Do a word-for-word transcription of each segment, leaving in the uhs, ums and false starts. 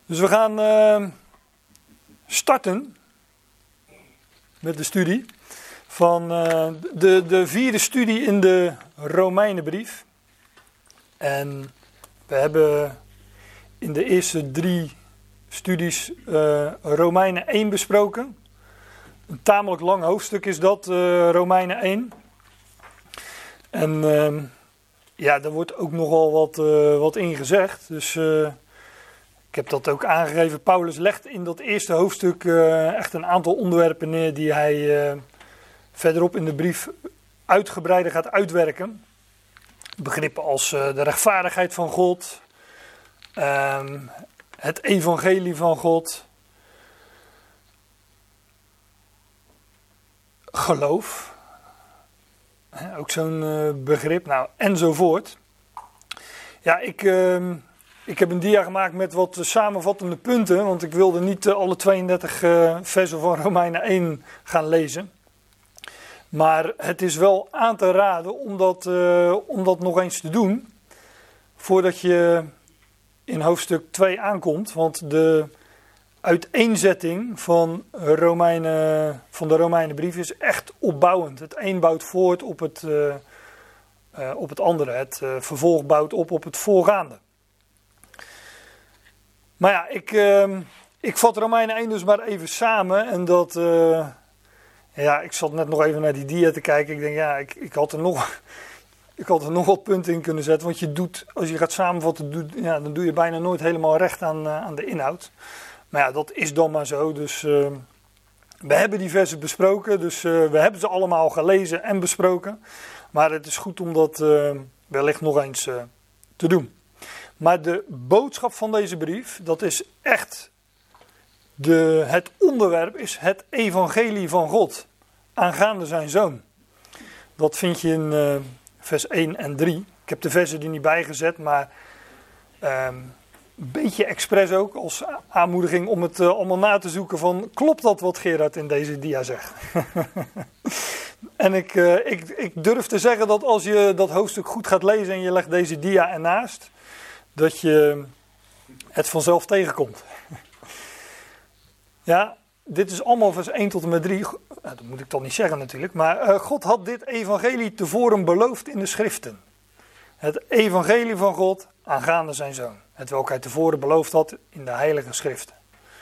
Dus we gaan uh, starten met de studie van uh, de, de vierde studie in de Romeinenbrief. En we hebben in de eerste drie studies uh, Romeinen één besproken. Een tamelijk lang hoofdstuk is dat, uh, Romeinen één. En uh, ja, daar wordt ook nogal wat, uh, wat in gezegd. Dus uh, ik heb dat ook aangegeven. Paulus legt in dat eerste hoofdstuk uh, echt een aantal onderwerpen neer die hij uh, verderop in de brief uitgebreider gaat uitwerken. Begrippen als uh, de rechtvaardigheid van God, uh, het evangelie van God, geloof, hè, ook zo'n uh, begrip, nou, enzovoort. Ja, ik, uh, ik heb een dia gemaakt met wat samenvattende punten, want ik wilde niet uh, alle tweeëndertig uh, versen van Romeinen één gaan lezen. Maar het is wel aan te raden om dat, uh, om dat nog eens te doen, voordat je in hoofdstuk twee aankomt. Want de uiteenzetting van, Romeinen, van de Romeinenbrief is echt opbouwend. Het een bouwt voort op het, uh, uh, op het andere. Het uh, vervolg bouwt op op het voorgaande. Maar ja, ik, uh, ik vat Romeinen één dus maar even samen. En dat... Uh, Ja, ik zat net nog even naar die dia te kijken. Ik denk, ja, ik, ik, had er nog, ik had er nog wat punten in kunnen zetten. Want je doet, als je gaat samenvatten, doet, ja, dan doe je bijna nooit helemaal recht aan, uh, aan de inhoud. Maar ja, dat is dan maar zo. Dus uh, we hebben die versen besproken. Dus uh, we hebben ze allemaal gelezen en besproken. Maar het is goed om dat uh, wellicht nog eens uh, te doen. Maar de boodschap van deze brief, dat is echt... De, het onderwerp is het evangelie van God aangaande zijn zoon. Dat vind je in uh, vers één en drie. Ik heb de versen er niet bij gezet, maar uh, een beetje expres ook als aanmoediging om het uh, allemaal na te zoeken van klopt dat wat Gerard in deze dia zegt. En ik, uh, ik, ik durf te zeggen dat als je dat hoofdstuk goed gaat lezen en je legt deze dia ernaast, dat je het vanzelf tegenkomt. Ja, dit is allemaal vers één tot en met drie. Dat moet ik toch niet zeggen natuurlijk. Maar uh, God had dit evangelie tevoren beloofd in de schriften. Het evangelie van God aangaande zijn zoon. Het welk hij tevoren beloofd had in de heilige schriften.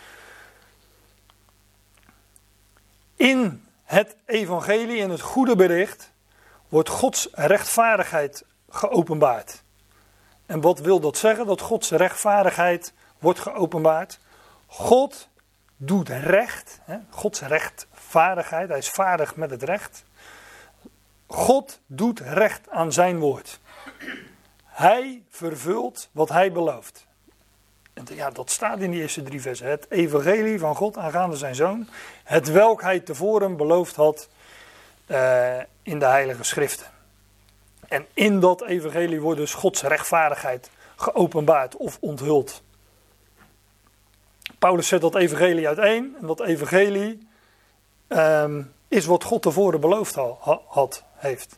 In het evangelie, in het goede bericht, wordt Gods rechtvaardigheid geopenbaard. En wat wil dat zeggen? Dat Gods rechtvaardigheid wordt geopenbaard. God doet recht, hè? Gods rechtvaardigheid, hij is vaardig met het recht. God doet recht aan zijn woord. Hij vervult wat hij belooft. En ja, dat staat in die eerste drie versen. Het evangelie van God aangaande zijn zoon, het welk hij tevoren beloofd had uh, in de heilige schriften. En in dat evangelie wordt dus Gods rechtvaardigheid geopenbaard of onthuld. Paulus zet dat evangelie uiteen. En dat evangelie um, is wat God tevoren beloofd had, had, heeft.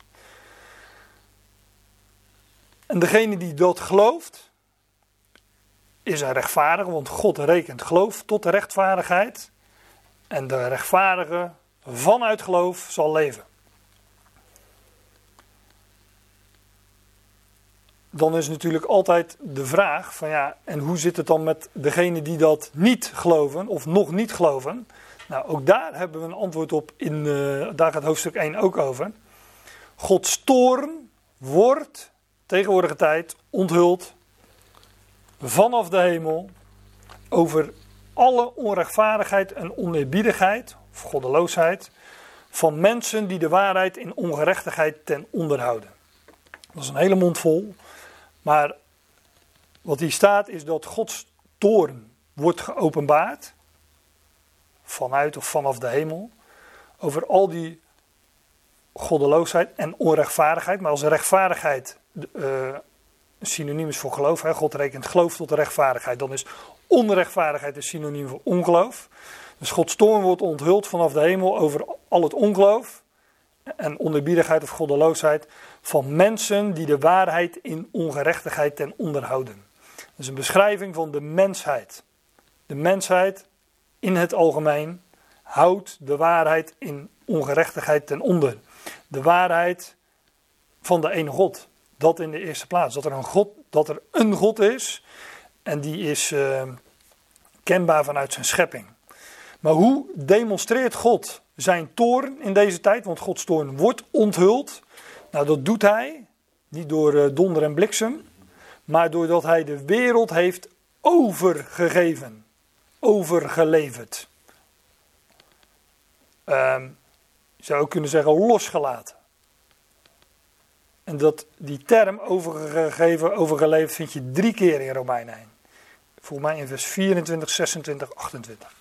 En degene die dat gelooft, is een rechtvaardige. Want God rekent geloof tot de rechtvaardigheid. En de rechtvaardige vanuit geloof zal leven. Dan is natuurlijk altijd de vraag van ja, en hoe zit het dan met degenen die dat niet geloven of nog niet geloven? Nou, ook daar hebben we een antwoord op, in, uh, daar gaat hoofdstuk één ook over. Gods toorn wordt tegenwoordige tijd onthuld vanaf de hemel over alle onrechtvaardigheid en oneerbiedigheid of goddeloosheid van mensen die de waarheid in ongerechtigheid ten onder houden. Dat is een hele mond vol. Maar wat hier staat is dat Gods toorn wordt geopenbaard, vanuit of vanaf de hemel, over al die goddeloosheid en onrechtvaardigheid. Maar als rechtvaardigheid uh, synoniem is voor geloof, hè, God rekent geloof tot de rechtvaardigheid, dan is onrechtvaardigheid een synoniem voor ongeloof. Dus Gods toorn wordt onthuld vanaf de hemel over al het ongeloof en oneerbiedigheid of goddeloosheid van mensen die de waarheid in ongerechtigheid ten onder houden. Dat is een beschrijving van de mensheid. de mensheid in het algemeen houdt de waarheid in ongerechtigheid ten onder. De waarheid van de ene God. Dat in de eerste plaats. Dat er een God, dat er een God is. En die is uh, kenbaar vanuit zijn schepping. Maar hoe demonstreert God zijn toorn in deze tijd? Want Gods toorn wordt onthuld. Nou, dat doet hij. Niet door uh, donder en bliksem. Maar doordat hij de wereld heeft overgegeven. Overgeleverd. Um, je zou ook kunnen zeggen losgelaten. En dat, die term overgegeven, overgeleverd vind je drie keer in Romeinen één. Volgens mij in vers vierentwintig, zesentwintig, achtentwintig.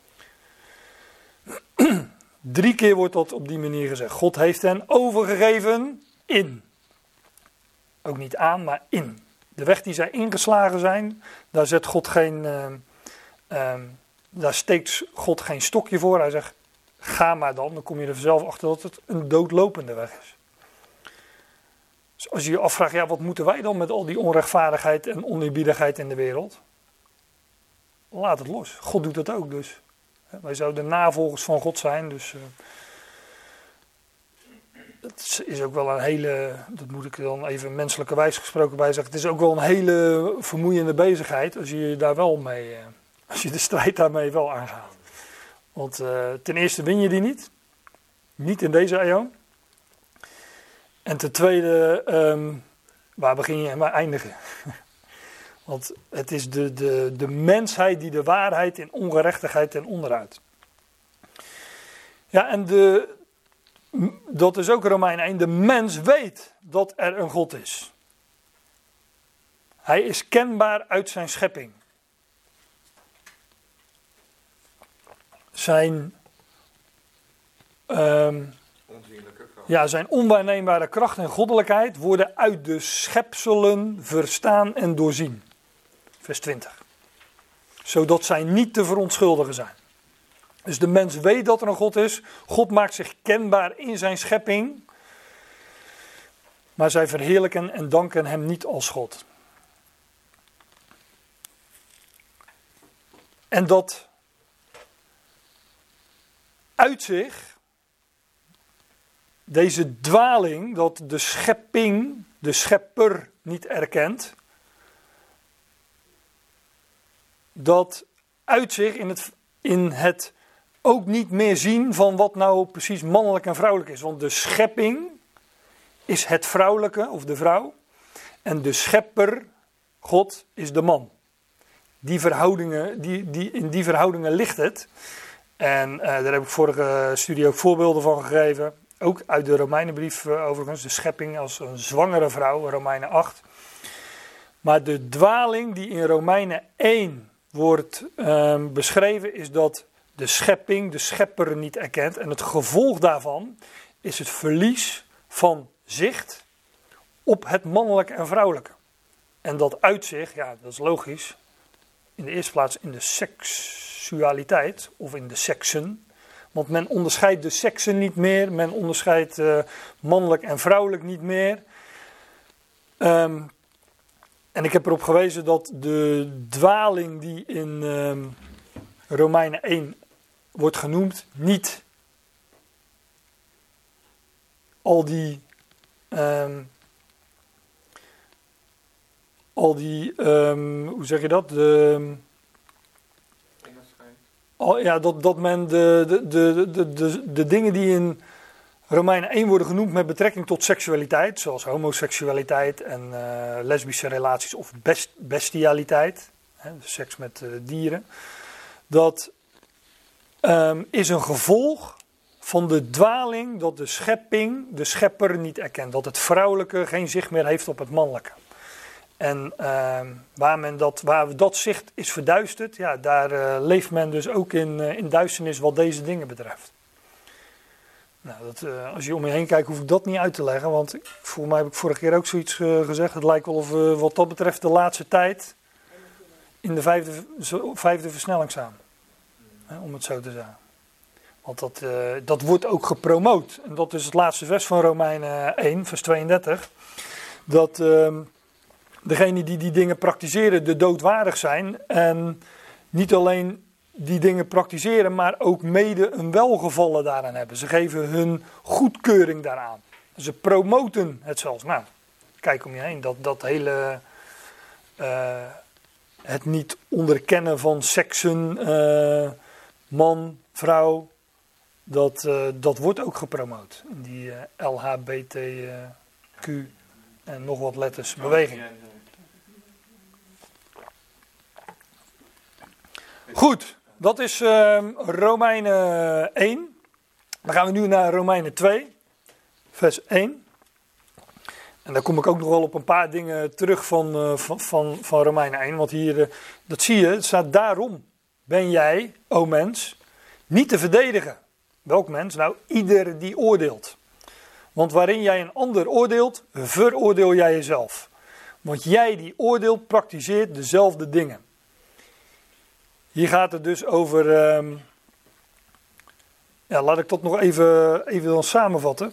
Drie keer wordt dat op die manier gezegd. God heeft hen overgegeven in. Ook niet aan, maar in. De weg die zij ingeslagen zijn, daar zet God geen, uh, uh, daar steekt God geen stokje voor. Hij zegt, ga maar dan, dan kom je er zelf achter dat het een doodlopende weg is. Dus als je je afvraagt, ja, wat moeten wij dan met al die onrechtvaardigheid en oneerbiedigheid in de wereld? Laat het los. God doet dat ook dus. Wij zouden navolgers van God zijn, dus uh, het is ook wel een hele, dat moet ik dan even menselijkerwijs gesproken bij zeggen, het is ook wel een hele vermoeiende bezigheid als je daar wel mee, uh, als je de strijd daarmee wel aangaat. Want uh, ten eerste win je die niet, niet in deze eeuw. En ten tweede, um, waar begin je en waar eindig je? Want het is de, de, de mensheid die de waarheid in ongerechtigheid ten onderuit. Ja, en de, dat is ook Romeinen één. De mens weet dat er een God is. Hij is kenbaar uit zijn schepping. Zijn, um, ja, zijn onwaarneembare kracht en goddelijkheid worden uit de schepselen verstaan en doorzien. Vers twintig. Zodat zij niet te verontschuldigen zijn. Dus de mens weet dat er een God is. God maakt zich kenbaar in zijn schepping. Maar zij verheerlijken en danken hem niet als God. En dat uit zich, deze dwaling, dat de schepping, de schepper niet erkent, dat uit zich in het, in het ook niet meer zien van wat nou precies mannelijk en vrouwelijk is. Want de schepping is het vrouwelijke of de vrouw. En de schepper, God, is de man. Die verhoudingen, die, die, in die verhoudingen ligt het. En uh, daar heb ik vorige studie ook voorbeelden van gegeven. Ook uit de Romeinenbrief uh, overigens. De schepping als een zwangere vrouw, Romeinen acht. Maar de dwaling die in Romeinen één wordt uh, beschreven is dat de schepping de schepper niet erkent. En het gevolg daarvan is het verlies van zicht op het mannelijke en vrouwelijke. En dat uit zich, ja dat is logisch, in de eerste plaats in de seksualiteit of in de seksen. Want men onderscheidt de seksen niet meer, men onderscheidt uh, mannelijk en vrouwelijk niet meer. Um, en ik heb erop gewezen dat de dwaling die in um, Romeinen één wordt genoemd, niet al die, um, al die, um, hoe zeg je dat, de, al, ja, dat, dat men de, de, de, de, de, de dingen die in Romeinen één worden genoemd met betrekking tot seksualiteit, zoals homoseksualiteit en uh, lesbische relaties of best, bestialiteit, hè, seks met uh, dieren, dat um, is een gevolg van de dwaling dat de schepping de schepper niet erkent. Dat het vrouwelijke geen zicht meer heeft op het mannelijke. En uh, waar, men dat, waar dat zicht is verduisterd, ja, daar uh, leeft men dus ook in, uh, in duisternis wat deze dingen betreft. Nou, dat, uh, als je om je heen kijkt, hoef ik dat niet uit te leggen. Want voor mij heb ik vorige keer ook zoiets uh, gezegd. Het lijkt wel of uh, wat dat betreft de laatste tijd in de vijfde, vijfde versnelling staan. Hè, om het zo te zeggen. Want dat, uh, dat wordt ook gepromoot. En dat is het laatste vers van Romeinen één, vers tweeëndertig. Dat uh, degenen die die dingen praktiseren de doodwaardig zijn. En niet alleen die dingen praktiseren, maar ook mede een welgevallen daaraan hebben. Ze geven hun goedkeuring daaraan. Ze promoten het zelfs. Nou, kijk om je heen, dat, dat hele... Uh, het niet onderkennen van seksen, uh, man, vrouw, dat, uh, dat wordt ook gepromoot. In die uh, L H B T Q en nog wat letters beweging. Goed, dat is uh, Romeinen één. Dan gaan we nu naar Romeinen twee, vers één. En daar kom ik ook nog wel op een paar dingen terug van, uh, van, van, van Romeinen één. Want hier, uh, dat zie je, het staat daarom ben jij, o mens, niet te verdedigen. Welk mens? Nou, ieder die oordeelt. Want waarin jij een ander oordeelt, veroordeel jij jezelf. Want jij die oordeelt, praktiseert dezelfde dingen. Hier gaat het dus over, um, ja, laat ik dat nog even, even dan samenvatten.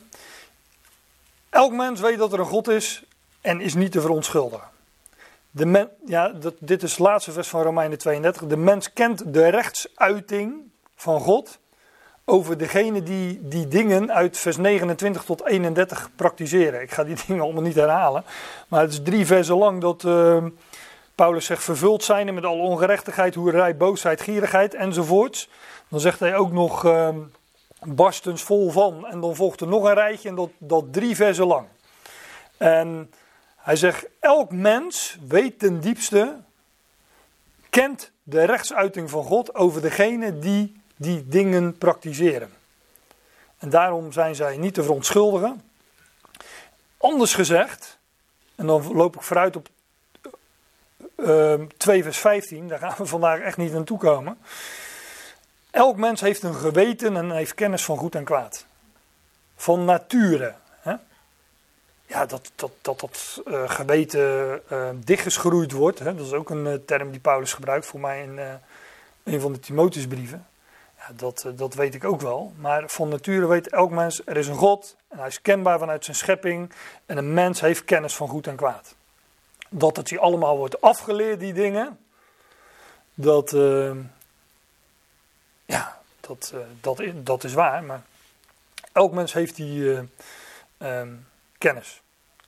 Elk mens weet dat er een God is en is niet te verontschuldigen. De men, ja, dat, dit is het laatste vers van Romeinen tweeëndertig. De mens kent de rechtsuiting van God over degene die die dingen uit vers negenentwintig tot eenendertig praktiseren. Ik ga die dingen allemaal niet herhalen. Maar het is drie versen lang dat uh, Paulus zegt vervuld zijn met alle ongerechtigheid, hoerij, boosheid, gierigheid enzovoorts. Dan zegt hij ook nog... Uh, barstens vol van. En dan volgt er nog een rijtje en dat, dat drie versen lang. En hij zegt, elk mens weet ten diepste, kent de rechtsuiting van God over degene die die dingen praktiseren. En daarom zijn zij niet te verontschuldigen. Anders gezegd, en dan loop ik vooruit op uh, twee vers vijftien, daar gaan we vandaag echt niet naartoe komen. Elk mens heeft een geweten en heeft kennis van goed en kwaad. Van nature. Hè? Ja, dat dat, dat, dat uh, geweten uh, dichtgeschroeid wordt. Hè? Dat is ook een uh, term die Paulus gebruikt voor mij in uh, een van de Timotheusbrieven. Ja, dat, uh, dat weet ik ook wel. Maar van nature weet elk mens, er is een God. En hij is kenbaar vanuit zijn schepping. En een mens heeft kennis van goed en kwaad. Dat het die allemaal wordt afgeleerd, die dingen. Dat... Uh, Ja, dat, uh, dat, is, dat is waar, maar elk mens heeft die uh, um, kennis.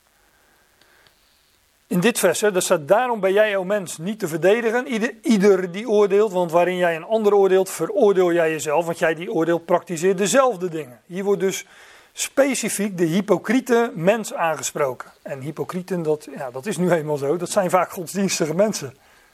In dit vers, hè, daar staat, daarom ben jij, o mens, niet te verdedigen. Ieder, ieder die oordeelt, want waarin jij een ander oordeelt, veroordeel jij jezelf. Want jij die oordeelt, praktiseert dezelfde dingen. Hier wordt dus specifiek de hypocriete mens aangesproken. En hypocrieten, dat, ja, dat is nu eenmaal zo, dat zijn vaak godsdienstige mensen.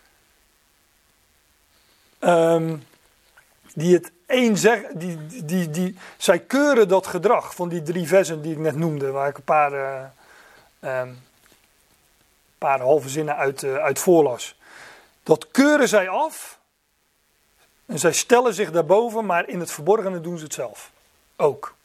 Um, Die het één zeggen, die, die, die, die, zij keuren dat gedrag van die drie versen die ik net noemde, waar ik een paar, uh, um, paar halve zinnen uit, uh, uit voorlas. Dat keuren zij af en zij stellen zich daarboven, maar in het verborgene doen ze het zelf. Ook.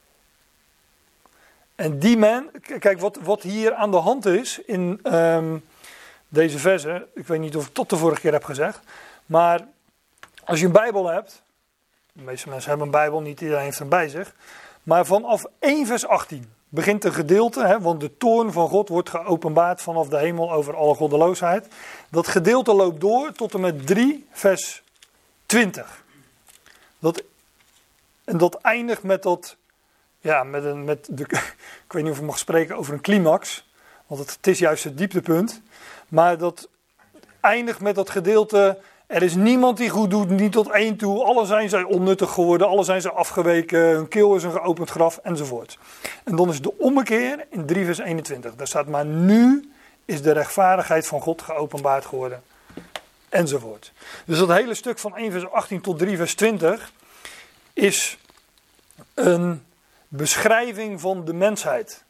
En die men, kijk wat, wat hier aan de hand is in um, deze versen, ik weet niet of ik tot de vorige keer heb gezegd, maar als je een Bijbel hebt, de meeste mensen hebben een Bijbel, niet iedereen heeft hem bij zich. Maar vanaf één vers achttien begint een gedeelte, hè, want de toorn van God wordt geopenbaard vanaf de hemel over alle goddeloosheid. Dat gedeelte loopt door tot en met drie vers twintig. Dat, en dat eindigt met dat, ja, met een, met de, ik weet niet of ik mag spreken over een climax, want het, het is juist het dieptepunt. Maar dat eindigt met dat gedeelte. Er is niemand die goed doet, niet tot één toe. Alle zijn zij onnuttig geworden, alle zijn ze afgeweken, hun keel is een geopend graf, enzovoort. En dan is de ommekeer in drie vers eenentwintig. Daar staat, maar nu is de rechtvaardigheid van God geopenbaard geworden, enzovoort. Dus dat hele stuk van één vers achttien tot drie vers twintig is een beschrijving van de mensheid.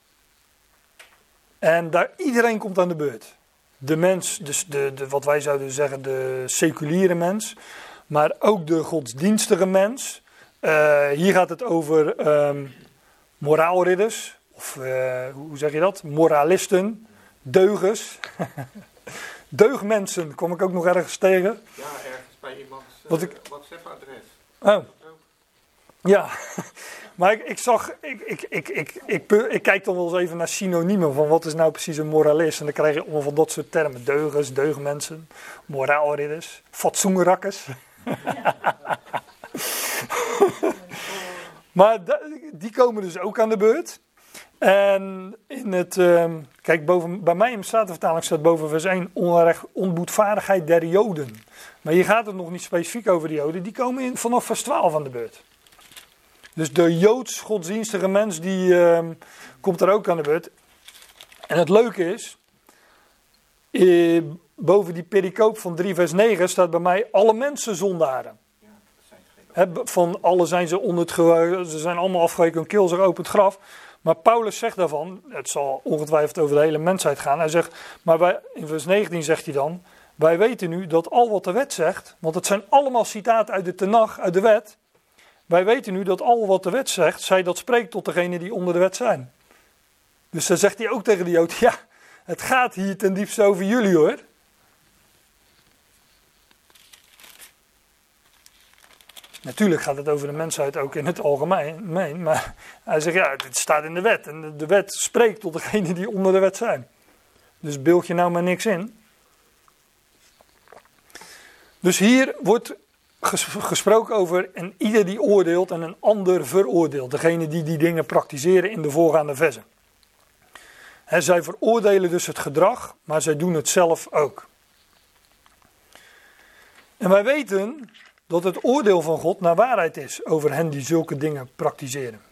En daar iedereen komt aan de beurt. De mens, dus de, de, wat wij zouden zeggen de seculiere mens, maar ook de godsdienstige mens. Uh, hier gaat het over um, moraalridders, of uh, hoe zeg je dat? Moralisten, deugers. Deugmensen kom ik ook nog ergens tegen. Ja, ergens bij iemands uh, Wat ik... WhatsApp-adres. Oh. Ja, maar ik, ik zag, ik, ik, ik, ik, ik, ik kijk dan wel eens even naar synoniemen van wat is nou precies een moralist. En dan krijg je allemaal van dat soort termen. Deugers, deugmensen, moraalridders, fatsoenrakkers. Maar die komen dus ook aan de beurt. En in het, um, kijk, boven, bij mij in de Statenvertaling staat boven vers één onrecht, onboedvaardigheid der Joden. Maar hier gaat het nog niet specifiek over de Joden. Die komen in, vanaf vers twaalf aan de beurt. Dus de Joods godsdienstige mens die um, komt er ook aan de beurt. En het leuke is, eh, boven die pericoop van drie vers negen staat bij mij alle mensen zondaren. He, van alle zijn ze onder het ge- ze zijn allemaal afgeweken, hun keel zich open het graf. Maar Paulus zegt daarvan, het zal ongetwijfeld over de hele mensheid gaan. Hij zegt, maar wij, in vers negentien zegt hij dan, wij weten nu dat al wat de wet zegt, want het zijn allemaal citaten uit de Tenach, uit de wet. Wij weten nu dat al wat de wet zegt, zij dat spreekt tot degenen die onder de wet zijn. Dus dan zegt hij ook tegen de Joden, ja, het gaat hier ten diepste over jullie hoor. Natuurlijk gaat het over de mensheid ook in het algemeen, maar hij zegt ja, het staat in de wet en de wet spreekt tot degenen die onder de wet zijn. Dus beeld je nou maar niks in. Dus hier wordt ges- gesproken over en ieder die oordeelt en een ander veroordeelt. Degene die die dingen praktiseren in de voorgaande versen. He, zij veroordelen dus het gedrag, maar zij doen het zelf ook. En wij weten dat het oordeel van God naar waarheid is over hen die zulke dingen praktiseren.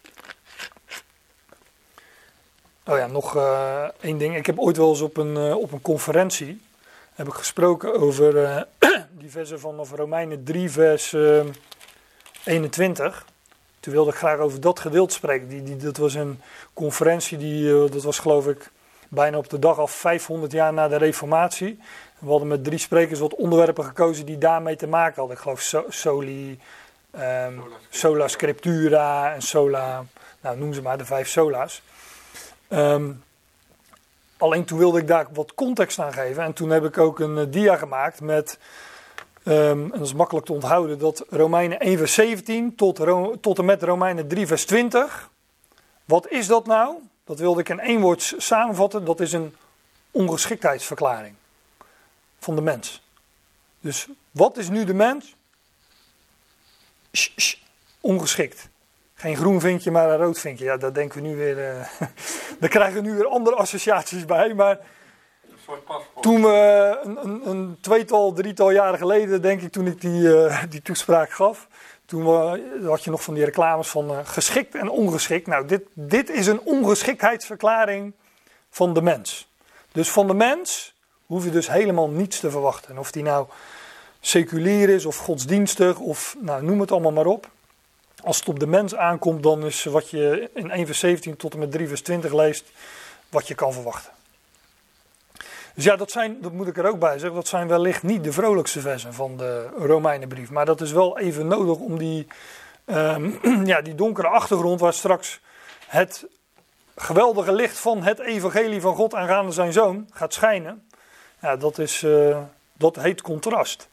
Oh ja, nog uh, één ding. Ik heb ooit wel eens op een, uh, op een conferentie heb ik gesproken over uh, die versen vanaf Romeinen drie vers uh, eenentwintig. Toen wilde ik graag over dat gedeelte spreken. Die, die, dat was een conferentie, die, uh, dat was geloof ik bijna op de dag af vijfhonderd jaar na de Reformatie. We hadden met drie sprekers wat onderwerpen gekozen die daarmee te maken hadden. Ik geloof so, soli, um, sola scriptura en sola, nou noem ze maar, de vijf sola's. Um, alleen toen wilde ik daar wat context aan geven. En toen heb ik ook een uh, dia gemaakt met, um, en dat is makkelijk te onthouden, dat Romeinen één vers zeventien tot, Ro- tot en met Romeinen drie vers twintig. Wat is dat nou? Dat wilde ik in één woord samenvatten. Dat is een ongeschiktheidsverklaring van de mens. Dus wat is nu de mens? Sh, sh, ongeschikt. Geen groen vinkje, maar een rood vinkje. Ja, daar denken we nu weer. Uh, daar krijgen we nu weer andere associaties bij. Maar toen we een, een, een tweetal, drietal jaren geleden, denk ik, toen ik die, uh, die toespraak gaf. Toen uh, had je nog van die reclames van uh, geschikt en ongeschikt. Nou, dit, dit is een ongeschiktheidsverklaring van de mens. Dus van de mens hoef je dus helemaal niets te verwachten. En of die nou seculier is of godsdienstig of nou, noem het allemaal maar op. Als het op de mens aankomt, dan is wat je in één vers zeventien tot en met drie vers twintig leest, wat je kan verwachten. Dus ja, dat zijn, dat moet ik er ook bij zeggen, dat zijn wellicht niet de vrolijkste versen van de Romeinenbrief. Maar dat is wel even nodig om die, um, ja, die donkere achtergrond waar straks het geweldige licht van het evangelie van God aangaande zijn zoon gaat schijnen. Ja, dat, is, uh, dat heet contrast.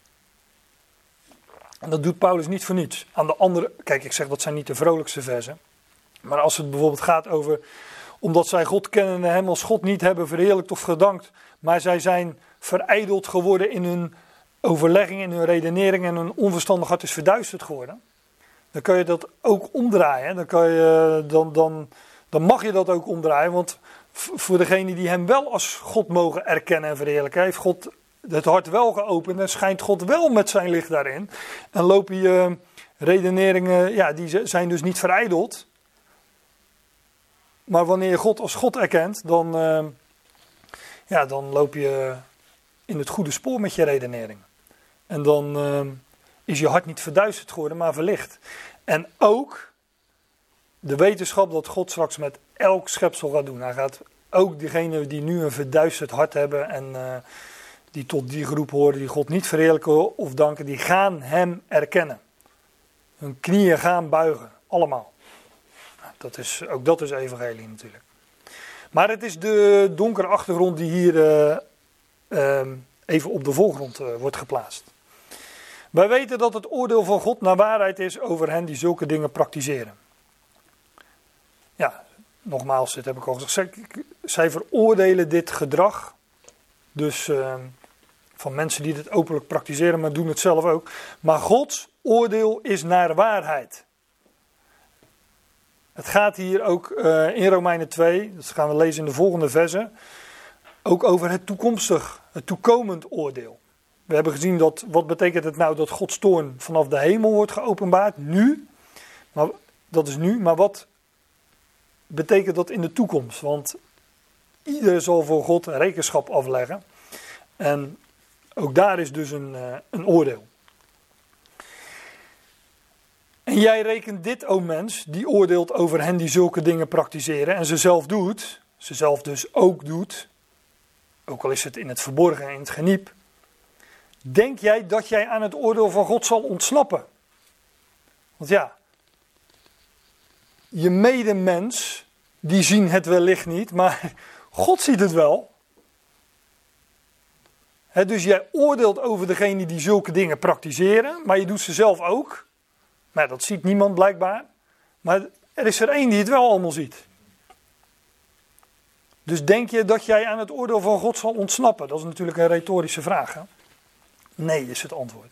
En dat doet Paulus niet voor niets. Aan de andere, kijk, ik zeg dat zijn niet de vrolijkste versen. Maar als het bijvoorbeeld gaat over, omdat zij God kennen en hem als God niet hebben verheerlijkt of gedankt, maar zij zijn verijdeld geworden in hun overlegging, in hun redenering en hun onverstandig hart is verduisterd geworden. Dan kun je dat ook omdraaien. Dan, kan je, dan, dan, dan mag je dat ook omdraaien, want voor degenen die hem wel als God mogen erkennen en verheerlijken, heeft God het hart wel geopend en schijnt God wel met zijn licht daarin. En lopen je redeneringen, ja, die zijn dus niet verijdeld. Maar wanneer je God als God erkent, dan, uh, ja, dan loop je in het goede spoor met je redenering. En dan uh, is je hart niet verduisterd geworden, maar verlicht. En ook de wetenschap dat God straks met elk schepsel gaat doen. Hij gaat ook diegenen die nu een verduisterd hart hebben en uh, die tot die groep horen, die God niet verheerlijken of danken, die gaan hem erkennen. Hun knieën gaan buigen, allemaal. Dat is, ook dat is evangelie natuurlijk. Maar het is de donkere achtergrond die hier uh, uh, even op de voorgrond uh, wordt geplaatst. Wij weten dat het oordeel van God naar waarheid is over hen die zulke dingen praktiseren. Ja, nogmaals, dit heb ik al gezegd. Zij, zij veroordelen dit gedrag. Dus uh, van mensen die dit openlijk praktiseren, maar doen het zelf ook. Maar Gods oordeel is naar waarheid. Het gaat hier ook uh, in Romeinen twee, dat gaan we lezen in de volgende versen, ook over het toekomstig, het toekomend oordeel. We hebben gezien dat, wat betekent het nou dat Gods toorn vanaf de hemel wordt geopenbaard, nu. Maar, dat is nu, maar wat betekent dat in de toekomst? Want ieder zal voor God rekenschap afleggen. En ook daar is dus een, uh, een oordeel. En jij rekent dit, o mens, die oordeelt over hen die zulke dingen praktiseren en ze zelf doet, ze zelf dus ook doet, ook al is het in het verborgen en in het geniep. Denk jij dat jij aan het oordeel van God zal ontsnappen? Want ja, je medemens, die zien het wellicht niet, maar God ziet het wel. He, dus jij oordeelt over degene die zulke dingen praktiseren, maar je doet ze zelf ook. Maar dat ziet niemand blijkbaar. Maar er is er één die het wel allemaal ziet. Dus denk je dat jij aan het oordeel van God zal ontsnappen? Dat is natuurlijk een retorische vraag. Hè? Nee, is het antwoord.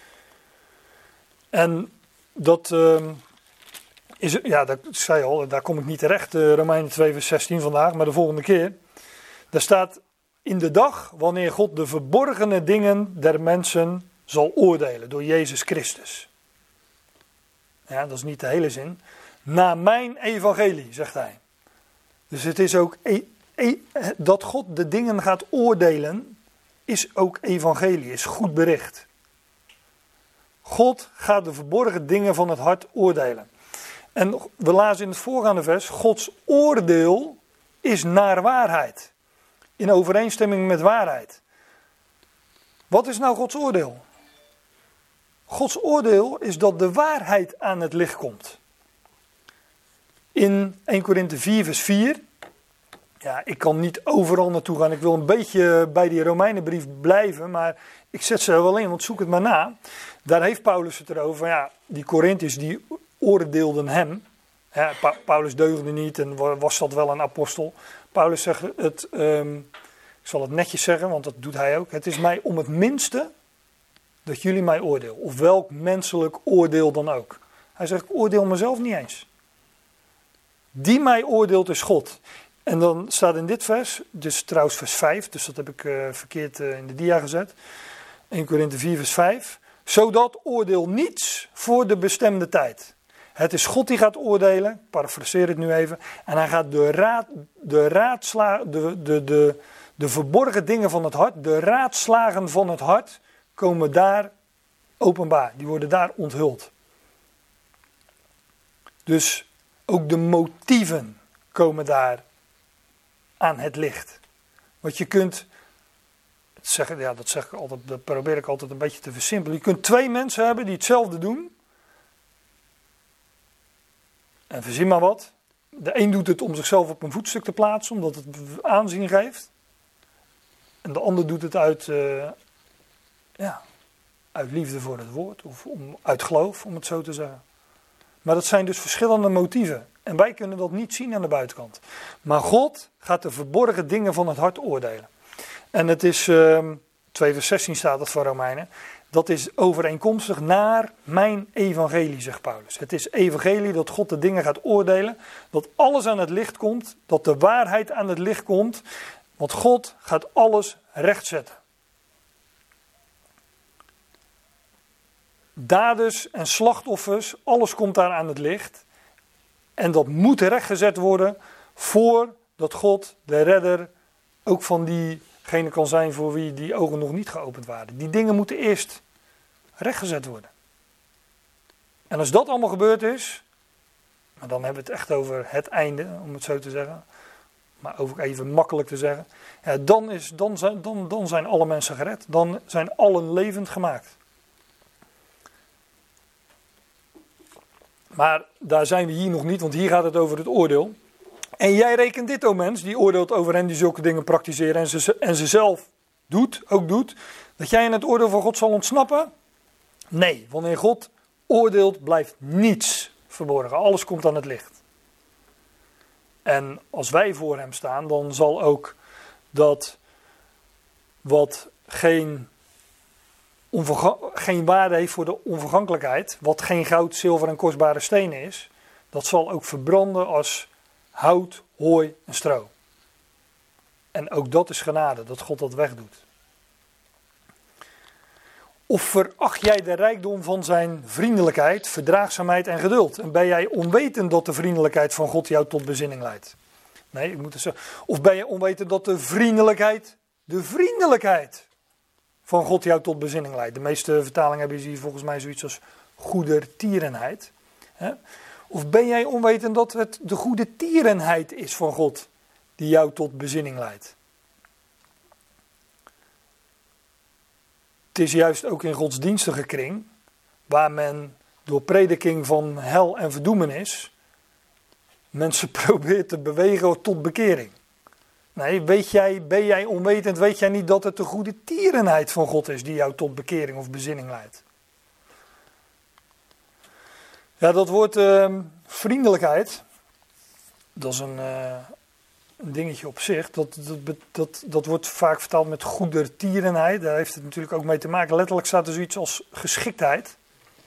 En dat uh, is, ja, dat zei je al, daar kom ik niet terecht, uh, Romeinen twee vers zestien vandaag, maar de volgende keer. Daar staat, in de dag wanneer God de verborgene dingen der mensen zal oordelen door Jezus Christus. Ja, dat is niet de hele zin. Na mijn evangelie, zegt hij. Dus het is ook, e, e, dat God de dingen gaat oordelen, is ook evangelie, is goed bericht. God gaat de verborgen dingen van het hart oordelen. En we lazen in het voorgaande vers, Gods oordeel is naar waarheid. In overeenstemming met waarheid. Wat is nou Gods oordeel? Gods oordeel is dat de waarheid aan het licht komt. In Eerste Korinthe vier vers vier. Ja, ik kan niet overal naartoe gaan. Ik wil een beetje bij die Romeinenbrief blijven. Maar ik zet ze er wel in, want zoek het maar na. Daar heeft Paulus het erover. Van, ja, die Korinthiërs die oordeelden hem. Ja, pa- Paulus deugde niet en was dat wel een apostel. Paulus zegt het, um, ik zal het netjes zeggen, want dat doet hij ook. Het is mij om het minste dat jullie mij oordelen. Of welk menselijk oordeel dan ook. Hij zegt, ik oordeel mezelf niet eens. Die mij oordeelt is God. En dan staat in dit vers, dus trouwens vers vijf, dus dat heb ik uh, verkeerd uh, in de dia gezet. Eerste Korinthe vier vers vijf. Zodat oordeel niets voor de bestemde tijd. Het is God die gaat oordelen, ik parafraseer het nu even. En hij gaat de, raad, de, raadsla, de, de, de, de verborgen dingen van het hart, de raadslagen van het hart, komen daar openbaar. Die worden daar onthuld. Dus ook de motieven komen daar aan het licht. Want je kunt, zeggen, ja, dat, zeg ik altijd, dat probeer ik altijd een beetje te versimpelen. Je kunt twee mensen hebben die hetzelfde doen. En verzin maar wat. De een doet het om zichzelf op een voetstuk te plaatsen, omdat het aanzien geeft. En de ander doet het uit, uh, ja, uit liefde voor het woord. Of om, uit geloof, om het zo te zeggen. Maar dat zijn dus verschillende motieven. En wij kunnen dat niet zien aan de buitenkant. Maar God gaat de verborgen dingen van het hart oordelen. En het is, uh, twee vers zestien staat het van Romeinen. Dat is overeenkomstig naar mijn evangelie, zegt Paulus. Het is evangelie dat God de dingen gaat oordelen. Dat alles aan het licht komt. Dat de waarheid aan het licht komt. Want God gaat alles rechtzetten. Daders en slachtoffers, alles komt daar aan het licht. En dat moet rechtgezet worden voordat God, de redder, ook van diegene kan zijn voor wie die ogen nog niet geopend waren. Die dingen moeten eerst rechtgezet worden. En als dat allemaal gebeurd is, maar dan hebben we het echt over het einde, om het zo te zeggen. Maar ook even makkelijk te zeggen. Ja, dan, is, dan, zijn, dan, dan zijn alle mensen gered. Dan zijn allen levend gemaakt. Maar daar zijn we hier nog niet, want hier gaat het over het oordeel. En jij rekent dit, o mens, die oordeelt over hen die zulke dingen praktiseren en ze, en ze zelf doet, ook doet, dat jij in het oordeel van God zal ontsnappen? Nee, wanneer God oordeelt blijft niets verborgen. Alles komt aan het licht. En als wij voor hem staan, dan zal ook dat wat geen onverga- geen waarde heeft voor de onvergankelijkheid, wat geen goud, zilver en kostbare stenen is, dat zal ook verbranden als hout, hooi en stro. En ook dat is genade, dat God dat wegdoet. Of veracht jij de rijkdom van zijn vriendelijkheid, verdraagzaamheid en geduld? En ben jij onwetend dat de vriendelijkheid van God jou tot bezinning leidt? Nee, ik moet het zeggen. Of ben je onwetend dat de vriendelijkheid, de vriendelijkheid van God jou tot bezinning leidt? De meeste vertalingen hebben hier volgens mij zoiets als goedertierenheid. Of ben jij onwetend dat het de goedertierenheid is van God die jou tot bezinning leidt? Het is juist ook in godsdienstige kring, waar men door prediking van hel en verdoemenis mensen probeert te bewegen tot bekering. Nee, weet jij, ben jij onwetend, weet jij niet dat het de goedertierenheid van God is die jou tot bekering of bezinning leidt? Ja, dat woord uh, vriendelijkheid, dat is een, uh, een dingetje op zich. Dat, dat, dat, dat wordt vaak vertaald met goedertierenheid. Daar heeft het natuurlijk ook mee te maken. Letterlijk staat er zoiets als geschiktheid.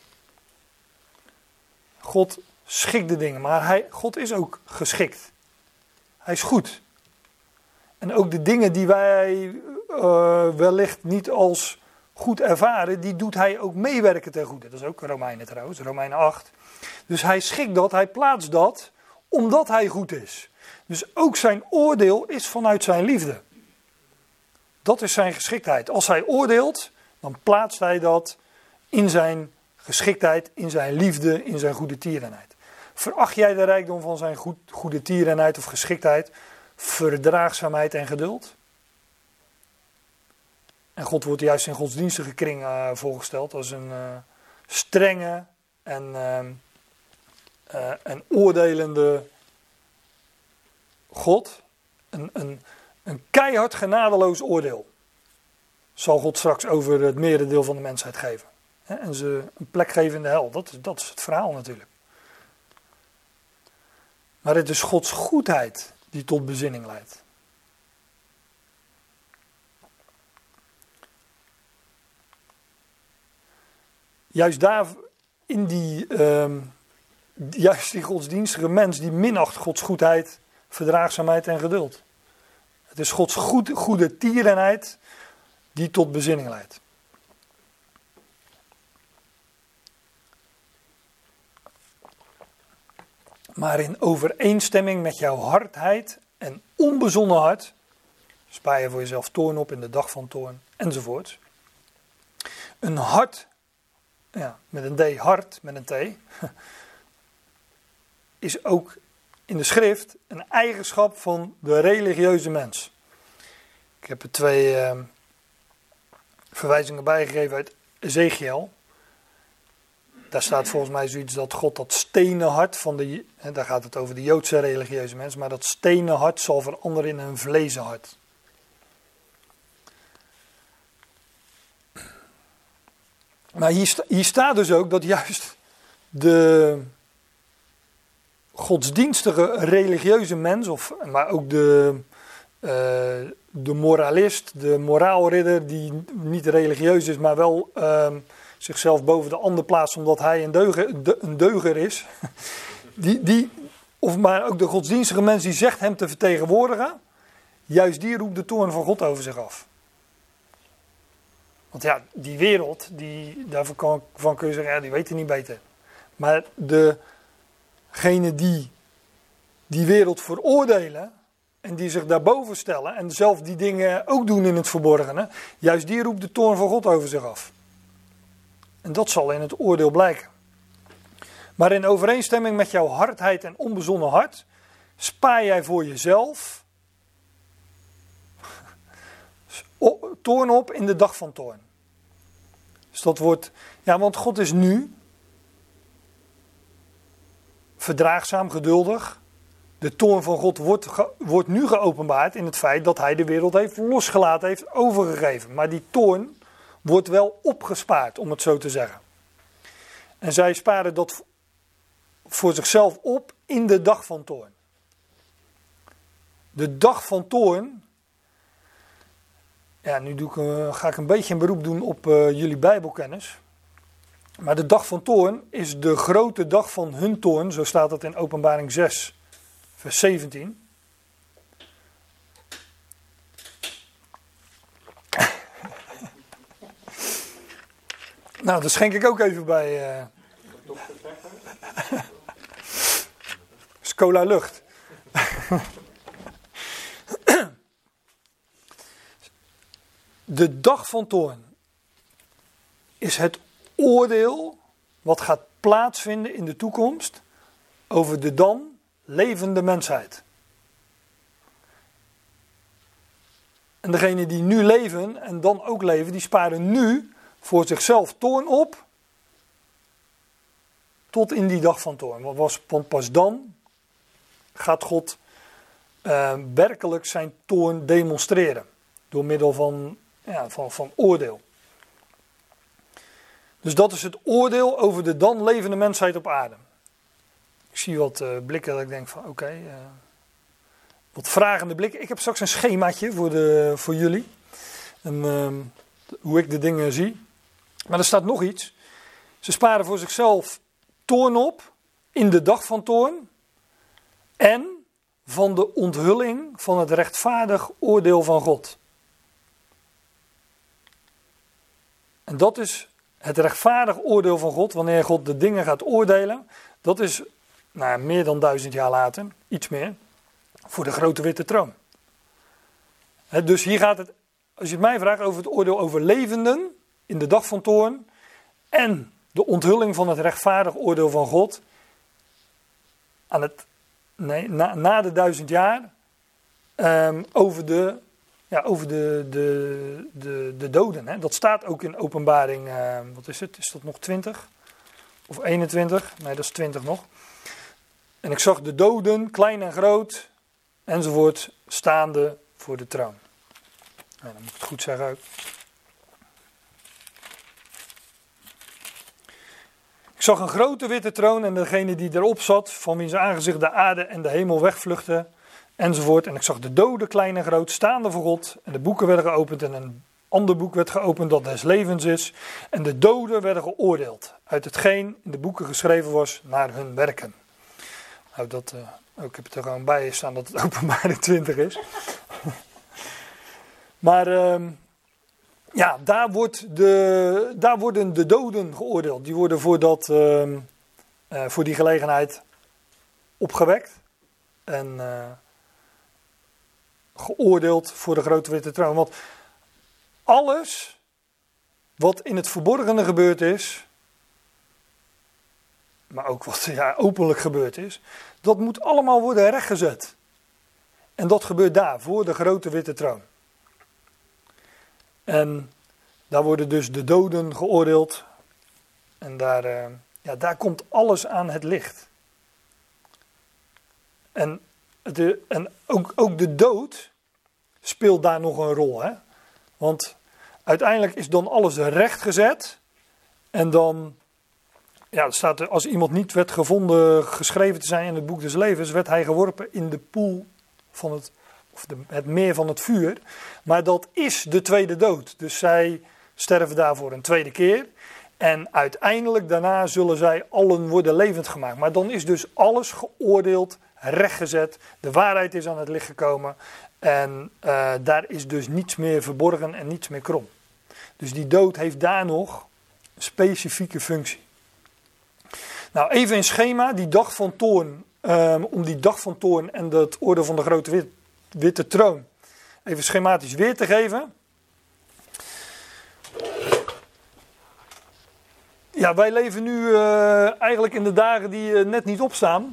God schikt de dingen, maar hij, God is ook geschikt. Hij is goed. En ook de dingen die wij uh, wellicht niet als goed ervaren, die doet hij ook meewerken ten goede. Dat is ook Romeinen trouwens, Romeinen acht. Dus hij schikt dat, hij plaatst dat, omdat hij goed is. Dus ook zijn oordeel is vanuit zijn liefde. Dat is zijn geschiktheid. Als hij oordeelt, dan plaatst hij dat in zijn geschiktheid, in zijn liefde, in zijn goedertierenheid. Veracht jij de rijkdom van zijn goed, goedertierenheid of geschiktheid, verdraagzaamheid en geduld? En God wordt juist in godsdienstige kring uh, voorgesteld als een uh, strenge en, uh, uh, en oordelende God. Een, een, een keihard genadeloos oordeel zal God straks over het merendeel van de mensheid geven. He, en ze een plek geven in de hel. Dat, dat is het verhaal natuurlijk. Maar het is Gods goedheid die tot bezinning leidt. Juist daar, in die, uh, juist die godsdienstige mens, die minacht Gods goedheid, verdraagzaamheid en geduld. Het is Gods goed, goedertierenheid die tot bezinning leidt. Maar in overeenstemming met jouw hardheid en onbezonnen hart, spaar je voor jezelf toorn op in de dag van toorn, enzovoort. Een hart, ja, met een D, hart, met een T, is ook in de schrift een eigenschap van de religieuze mens. Ik heb er twee uh, verwijzingen bijgegeven uit Ezekiel. Daar staat volgens mij zoiets dat God dat stenen hart van de, hè, daar gaat het over de Joodse religieuze mens, maar dat stenen hart zal veranderen in een vlezen hart. Maar hier, sta, hier staat dus ook dat juist de godsdienstige religieuze mens, of, maar ook de, uh, de moralist, de moraalridder die niet religieus is, maar wel uh, zichzelf boven de ander plaatst omdat hij een deuger, de, een deuger is. Die, die, of maar ook de godsdienstige mens die zegt hem te vertegenwoordigen, juist die roept de toorn van God over zich af. Want ja, die wereld, die, daarvan kan, van kun je zeggen, ja, die weten niet beter. Maar degene die die wereld veroordelen en die zich daarboven stellen en zelf die dingen ook doen in het verborgene, juist die roept de toorn van God over zich af. En dat zal in het oordeel blijken. Maar in overeenstemming met jouw hardheid en onbezonnen hart, spaar jij voor jezelf toorn op in de dag van toorn. Dus dat wordt, ja, want God is nu verdraagzaam, geduldig. De toorn van God wordt, ge, wordt nu geopenbaard in het feit dat hij de wereld heeft losgelaten, heeft overgegeven. Maar die toorn wordt wel opgespaard, om het zo te zeggen. En zij sparen dat voor zichzelf op in de dag van toorn. De dag van toorn, Ja, nu doe ik, uh, ga ik een beetje een beroep doen op uh, jullie Bijbelkennis. Maar de dag van toorn is de grote dag van hun toorn. Zo staat het in Openbaring zes, vers zeventien. Nou, dat schenk ik ook even bij. Uh... Scola Lucht. De dag van toorn is het oordeel wat gaat plaatsvinden in de toekomst over de dan levende mensheid. En degenen die nu leven en dan ook leven, die sparen nu voor zichzelf toorn op tot in die dag van toorn. Want, was, want pas dan gaat God uh, werkelijk zijn toorn demonstreren door middel van, ja, van, van oordeel. Dus dat is het oordeel over de dan levende mensheid op aarde. Ik zie wat uh, blikken dat ik denk van oké, okay, uh, wat vragende blikken. Ik heb straks een schemaatje voor, de, voor jullie. En, uh, hoe ik de dingen zie. Maar er staat nog iets. Ze sparen voor zichzelf toorn op in de dag van toorn. En van de onthulling van het rechtvaardig oordeel van God. En dat is het rechtvaardig oordeel van God, wanneer God de dingen gaat oordelen. Dat is nou, meer dan duizend jaar later, iets meer, voor de grote witte troon. He, dus hier gaat het, als je het mij vraagt, over het oordeel over levenden in de dag van toorn. En de onthulling van het rechtvaardig oordeel van God. Aan het, nee, na, na de duizend jaar. Um, over de, ja, over de, de, de, de doden. Hè. Dat staat ook in Openbaring. Uh, wat is het? Is dat nog twintig? Of eenentwintig? Nee, dat is twintig nog. En ik zag de doden, klein en groot, enzovoort, staande voor de troon. Nou, dan moet ik het goed zeggen ook. Ik zag een grote witte troon en degene die erop zat, van wiens aangezicht de aarde en de hemel wegvluchtten, enzovoort. En ik zag de doden, klein en groot, staande voor God. En de boeken werden geopend en een ander boek werd geopend dat des levens is. En de doden werden geoordeeld uit hetgeen in de boeken geschreven was naar hun werken. Nou, dat, uh, ook, ik heb het er gewoon bij staan dat het Openbaring twintig is. Maar uh, ja, daar, wordt de, daar worden de doden geoordeeld. Die worden voor, dat, uh, uh, voor die gelegenheid opgewekt. En uh, geoordeeld voor de grote witte troon. Want alles wat in het verborgene gebeurd is, maar ook wat ja, openlijk gebeurd is, dat moet allemaal worden rechtgezet. En dat gebeurt daar, voor de grote witte troon. En daar worden dus de doden geoordeeld. En daar, uh, ja, daar komt alles aan het licht. En, de, en ook, ook de dood speelt daar nog een rol. Hè? Want uiteindelijk is dan alles rechtgezet. En dan, ja, er staat er, als iemand niet werd gevonden, geschreven te zijn in het boek des levens, werd hij geworpen in de poel van het, of de, het meer van het vuur. Maar dat is de tweede dood. Dus zij sterven daarvoor een tweede keer. En uiteindelijk daarna zullen zij allen worden levend gemaakt. Maar dan is dus alles geoordeeld, rechtgezet. De waarheid is aan het licht gekomen. En uh, daar is dus niets meer verborgen en niets meer krom. Dus die dood heeft daar nog een specifieke functie. Nou, even een schema. Die dag van toorn. Um, om die dag van toorn en het oordeel van de grote wit, witte troon even schematisch weer te geven. Ja, wij leven nu uh, eigenlijk in de dagen die uh, net niet opstaan.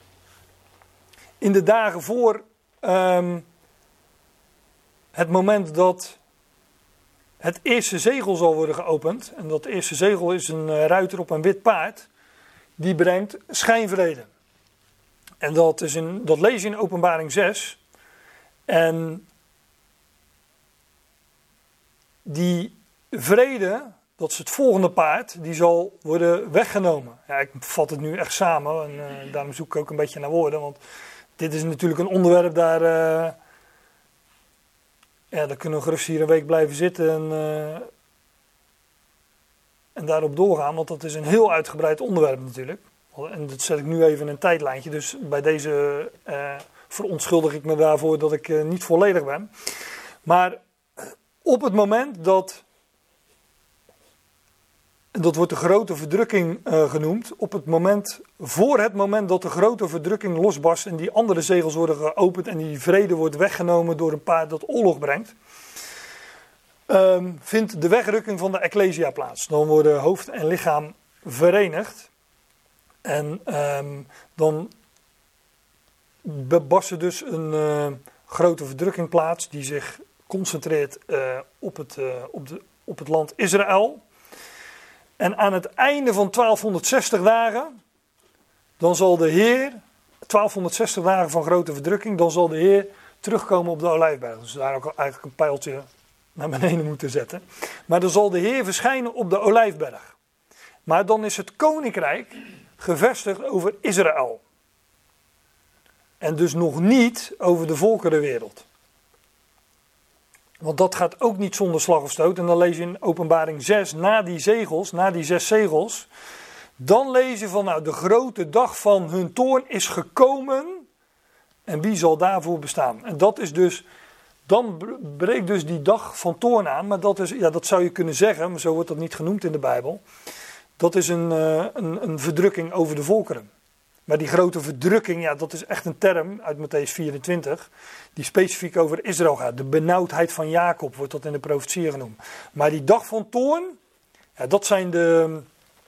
In de dagen voor um, het moment dat het eerste zegel zal worden geopend. En dat eerste zegel is een uh, ruiter op een wit paard. Die brengt schijnvrede. En dat, is in, dat lees je in Openbaring zes. En die vrede, dat is het volgende paard, die zal worden weggenomen. Ja, ik vat het nu echt samen en uh, daarom zoek ik ook een beetje naar woorden. Want dit is natuurlijk een onderwerp, daar, uh, ja, dan kunnen we gerust hier een week blijven zitten en, uh, en daarop doorgaan. Want dat is een heel uitgebreid onderwerp natuurlijk. En dat zet ik nu even in een tijdlijntje. Dus bij deze uh, verontschuldig ik me daarvoor dat ik uh, niet volledig ben. Maar op het moment dat, en dat wordt de grote verdrukking uh, genoemd, op het moment, voor het moment dat de grote verdrukking losbarst en die andere zegels worden geopend en die vrede wordt weggenomen door een paar dat oorlog brengt, um, vindt de wegrukking van de Ecclesia plaats. Dan worden hoofd en lichaam verenigd en um, dan barst er dus een uh, grote verdrukking plaats die zich concentreert uh, op, het, uh, op, de, op het land Israël. En aan het einde van twaalfhonderdzestig dagen, dan zal de Heer, twaalfhonderdzestig dagen van grote verdrukking, dan zal de Heer terugkomen op de Olijfberg. Dus daar ook eigenlijk een pijltje naar beneden moeten zetten. Maar dan zal de Heer verschijnen op de Olijfberg. Maar dan is het koninkrijk gevestigd over Israël. En dus nog niet over de volkerenwereld. Want dat gaat ook niet zonder slag of stoot. En dan lees je in Openbaring zes, na die zegels, na die zes zegels. Dan lees je van, nou, de grote dag van hun toorn is gekomen. En wie zal daarvoor bestaan? En dat is dus, dan breekt dus die dag van toorn aan. Maar dat is, ja, dat zou je kunnen zeggen, maar zo wordt dat niet genoemd in de Bijbel. Dat is een, uh, een, een verdrukking over de volkeren. Maar die grote verdrukking, ja, dat is echt een term uit Mattheüs vierentwintig, die specifiek over Israël gaat. De benauwdheid van Jacob wordt dat in de profetieën genoemd. Maar die dag van toorn, ja, dat zijn de,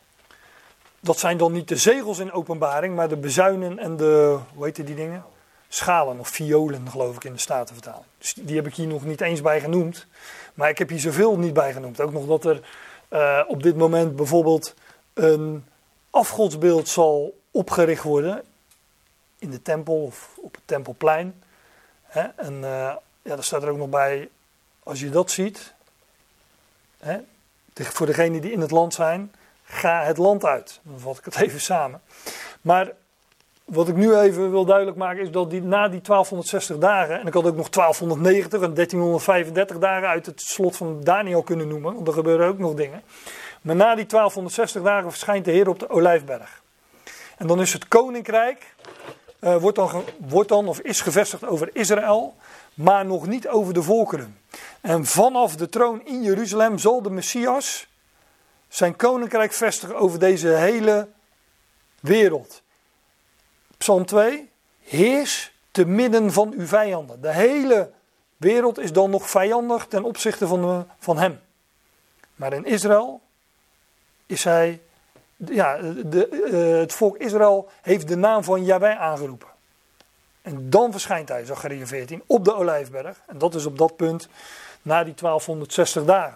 dat zijn dan niet de zegels in Openbaring, maar de bezuinen en de, hoe heet die dingen? Schalen of violen, geloof ik, in de Statenvertaling. Dus die heb ik hier nog niet eens bij genoemd. Maar ik heb hier zoveel niet bij genoemd. Ook nog dat er uh, op dit moment bijvoorbeeld een afgodsbeeld zal opgericht worden in de tempel of op het tempelplein. Hè? En uh, ja, daar staat er ook nog bij, als je dat ziet, hè, voor degenen die in het land zijn, ga het land uit. Dan vat ik het even samen. Maar wat ik nu even wil duidelijk maken is dat die, na die twaalfhonderdzestig dagen, en ik had ook nog twaalfhonderdnegentig en dertienhonderdvijfendertig dagen uit het slot van Daniel kunnen noemen, want er gebeuren ook nog dingen. Maar na die twaalfhonderdzestig dagen verschijnt de Heer op de Olijfberg. En dan is het koninkrijk, uh, wordt, dan, wordt dan of is gevestigd over Israël, maar nog niet over de volkeren. En vanaf de troon in Jeruzalem zal de Messias zijn koninkrijk vestigen over deze hele wereld. Psalm twee, heers te midden van uw vijanden. De hele wereld is dan nog vijandig ten opzichte van, de, van hem. Maar in Israël is hij... Ja, de, uh, het volk Israël heeft de naam van Jahweh aangeroepen. En dan verschijnt hij, Zacharia veertien, op de Olijfberg. En dat is op dat punt na die twaalfhonderdzestig dagen.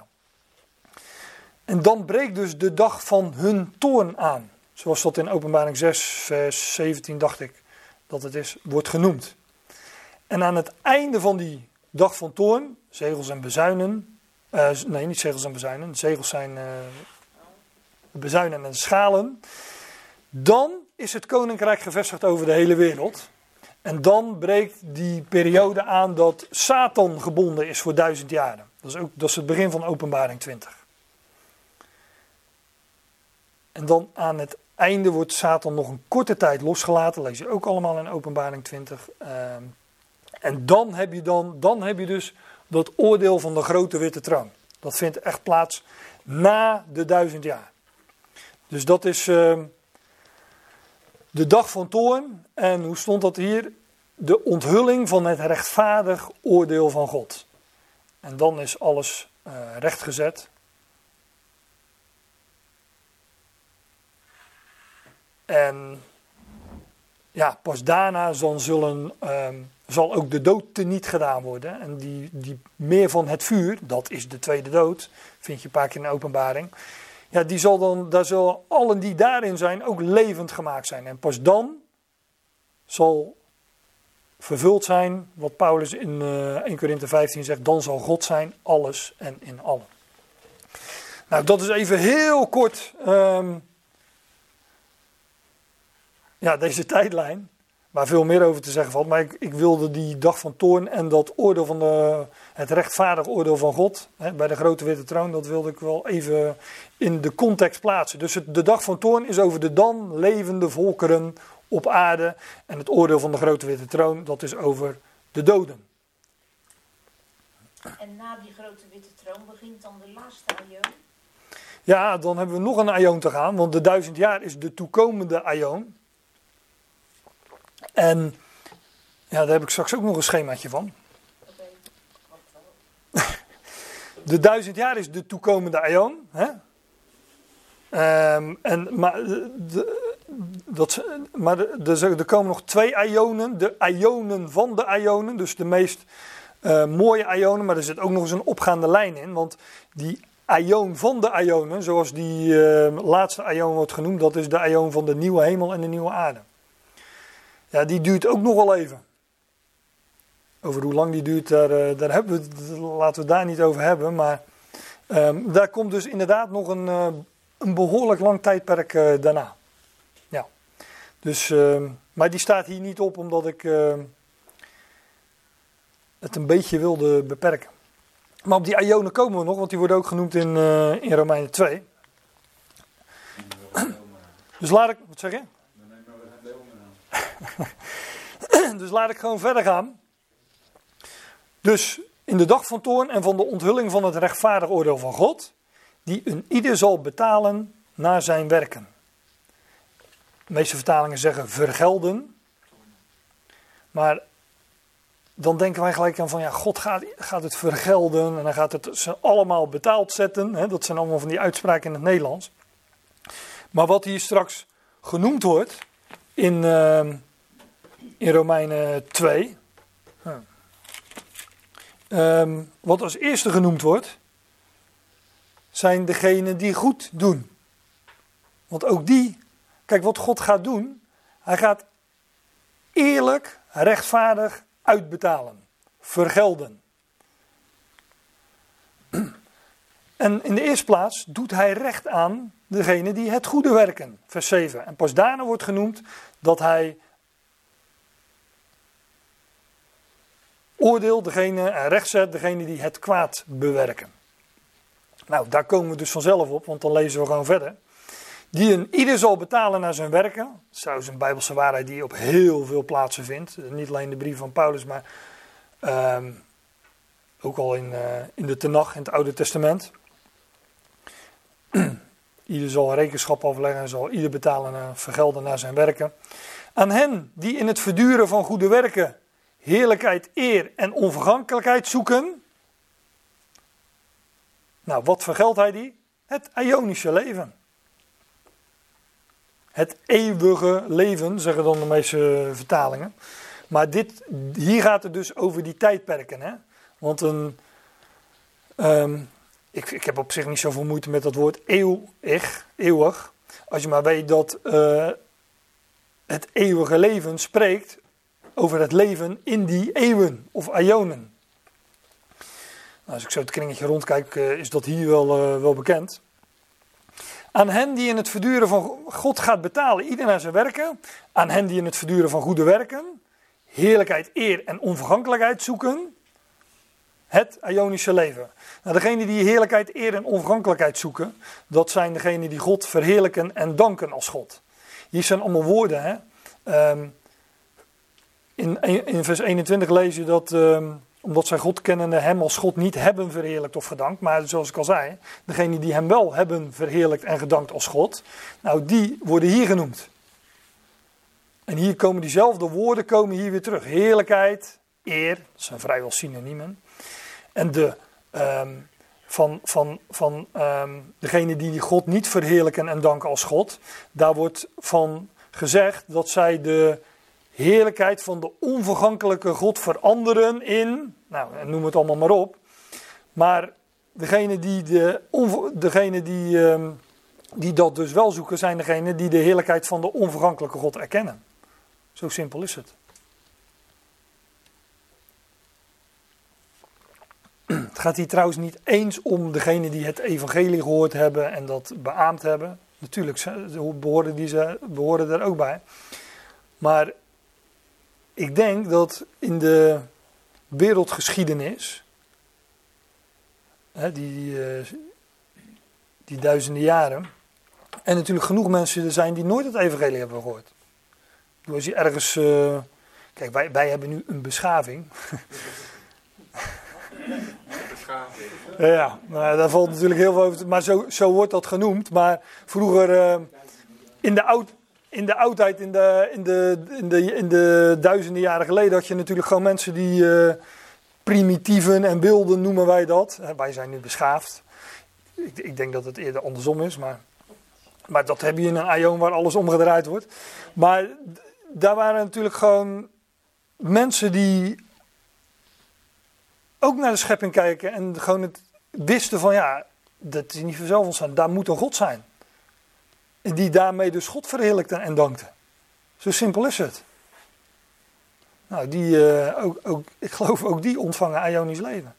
En dan breekt dus de dag van hun toorn aan. Zoals dat in Openbaring zes, vers zeventien, dacht ik dat het is, wordt genoemd. En aan het einde van die dag van toorn, zegels en bezuinen. Uh, nee, niet zegels en bezuinen. Zegels zijn... Uh, bezuinen en schalen, dan is het koninkrijk gevestigd over de hele wereld. En dan breekt die periode aan dat Satan gebonden is voor duizend jaren. Dat is, ook, dat is het begin van Openbaring twintig. En dan aan het einde wordt Satan nog een korte tijd losgelaten. Dat lees je ook allemaal in Openbaring twintig. Uh, en dan heb, je dan, dan heb je dus dat oordeel van de grote witte troon. Dat vindt echt plaats na de duizend jaar. Dus dat is uh, de dag van toorn. En hoe stond dat hier? De onthulling van het rechtvaardig oordeel van God. En dan is alles uh, rechtgezet. En ja, pas daarna dan zullen, uh, zal ook de dood teniet gedaan worden. En die, die meer van het vuur, dat is de tweede dood, vind je een paar keer in de Openbaring. Ja, die zal dan, daar zullen allen die daarin zijn ook levend gemaakt zijn. En pas dan zal vervuld zijn wat Paulus in uh, eerste Korinthe vijftien zegt. Dan zal God zijn, alles en in allen. Nou, dat is even heel kort um, ja, deze tijdlijn. waar veel meer over te zeggen valt. Maar ik, ik wilde die dag van toorn en dat oordeel van de, het rechtvaardig oordeel van God, hè, bij de grote witte troon, dat wilde ik wel even in de context plaatsen. Dus het, de dag van toorn is over de dan levende volkeren op aarde. En het oordeel van de grote witte troon, dat is over de doden. En na die grote witte troon begint dan de laatste aion? Ja, dan hebben we nog een aion te gaan, want de duizend jaar is de toekomende aion. En ja, daar heb ik straks ook nog een schemaatje van. De duizend jaar is de toekomende aion. Hè? Um, en, maar de, dat, maar de, de, er komen nog twee aionen, de aionen van de aionen, dus de meest uh, mooie aionen, maar er zit ook nog eens een opgaande lijn in, want die aion van de aionen, zoals die uh, laatste aion wordt genoemd, dat is de aion van de nieuwe hemel en de nieuwe aarde. Ja, die duurt ook nog wel even. Over hoe lang die duurt, daar, uh, daar hebben we het, laten we het daar niet over hebben, maar um, daar komt dus inderdaad nog een, uh, een behoorlijk lang tijdperk uh, daarna. Ja. Dus, uh, maar die staat hier niet op omdat ik uh, het een beetje wilde beperken. Maar op die aionen komen we nog, want die worden ook genoemd in, uh, in Romeinen twee. Dus laat ik, wat zeg je? Dus laat ik gewoon verder gaan. Dus in de dag van toorn en van de onthulling van het rechtvaardig oordeel van God, die een ieder zal betalen naar zijn werken. De meeste vertalingen zeggen vergelden. Maar dan denken wij gelijk aan van ja, God gaat, gaat het vergelden en hij gaat het ze allemaal betaald zetten. Hè? Dat zijn allemaal van die uitspraken in het Nederlands. Maar wat hier straks genoemd wordt in, uh, in Romeinen twee. Huh. Um, wat als eerste genoemd wordt, zijn degenen die goed doen. Want ook die, kijk wat God gaat doen, hij gaat eerlijk, rechtvaardig uitbetalen, vergelden. En in de eerste plaats doet hij recht aan degenen die het goede werken, vers zeven. En pas daarna wordt genoemd dat hij oordeelt degene en rechtzet degene die het kwaad bewerken. Nou, daar komen we dus vanzelf op, want dan lezen we gewoon verder. Die een ieder zal betalen naar zijn werken. Dat is trouwens een Bijbelse waarheid die je op heel veel plaatsen vindt. Niet alleen de brief van Paulus, maar um, ook al in, uh, in de Tenach, in het Oude Testament. Ieder zal rekenschap afleggen en zal ieder betalen en vergelden naar zijn werken. Aan hen die in het verduren van goede werken heerlijkheid, eer en onvergankelijkheid zoeken. Nou, wat vergeldt hij die? Het aionische leven. Het eeuwige leven, zeggen dan de meeste vertalingen. Maar dit, hier gaat het dus over die tijdperken. Hè? Want een, um, ik, ik heb op zich niet zoveel moeite met dat woord eeuwig, eeuwig. Als je maar weet dat uh, het eeuwige leven spreekt over het leven in die eeuwen of aionen. Nou, als ik zo het kringetje rondkijk, uh, is dat hier wel, uh, wel bekend. Aan hen die in het verduren van God gaat betalen, ieder naar zijn werken. Aan hen die in het verduren van goede werken, heerlijkheid, eer en onvergankelijkheid zoeken. Het aionische leven. Nou, degenen die heerlijkheid, eer en onvergankelijkheid zoeken, dat zijn degenen die God verheerlijken en danken als God. Hier zijn allemaal woorden, hè. Um, in, in vers eenentwintig lees je dat, um, omdat zij God kennende hem als God niet hebben verheerlijkt of gedankt. Maar zoals ik al zei, degenen die hem wel hebben verheerlijkt en gedankt als God, nou die worden hier genoemd. En hier komen diezelfde woorden komen hier weer terug. Heerlijkheid, eer, dat zijn vrijwel synoniemen. En de, um, van, van, van um, degene die God niet verheerlijken en danken als God, daar wordt van gezegd dat zij de heerlijkheid van de onvergankelijke God veranderen in, nou noem het allemaal maar op. Maar degene die, de, onver, degene die, um, die dat dus wel zoeken, zijn degenen die de heerlijkheid van de onvergankelijke God erkennen. Zo simpel is het. Het gaat hier trouwens niet eens om degenen die het evangelie gehoord hebben en dat beaamd hebben. Natuurlijk behoren die ze behoren er ook bij. Maar ik denk dat in de wereldgeschiedenis, hè, die, uh, die duizenden jaren, en natuurlijk genoeg mensen er zijn die nooit het evangelie hebben gehoord. Als je ergens, uh, kijk, wij, wij hebben nu een beschaving. Beschaving. Ja, maar daar valt natuurlijk heel veel over. Maar zo, zo wordt dat genoemd. Maar vroeger, uh, in de oud, in de oudheid, in de, in, de, in, de, in de duizenden jaren geleden, had je natuurlijk gewoon mensen die uh, primitieven en wilden, noemen wij dat. Uh, wij zijn nu beschaafd. Ik, ik denk dat het eerder andersom is, maar, maar dat heb je in een aion waar alles omgedraaid wordt. Maar d- daar waren natuurlijk gewoon mensen die ook naar de schepping kijken en gewoon het wisten van ja, dat is niet vanzelf ontstaan, daar moet een God zijn. En die daarmee dus God verheerlijkte en dankte. Zo simpel is het. Nou, die, uh, ook, ook, ik geloof ook die ontvangen aionisch leven.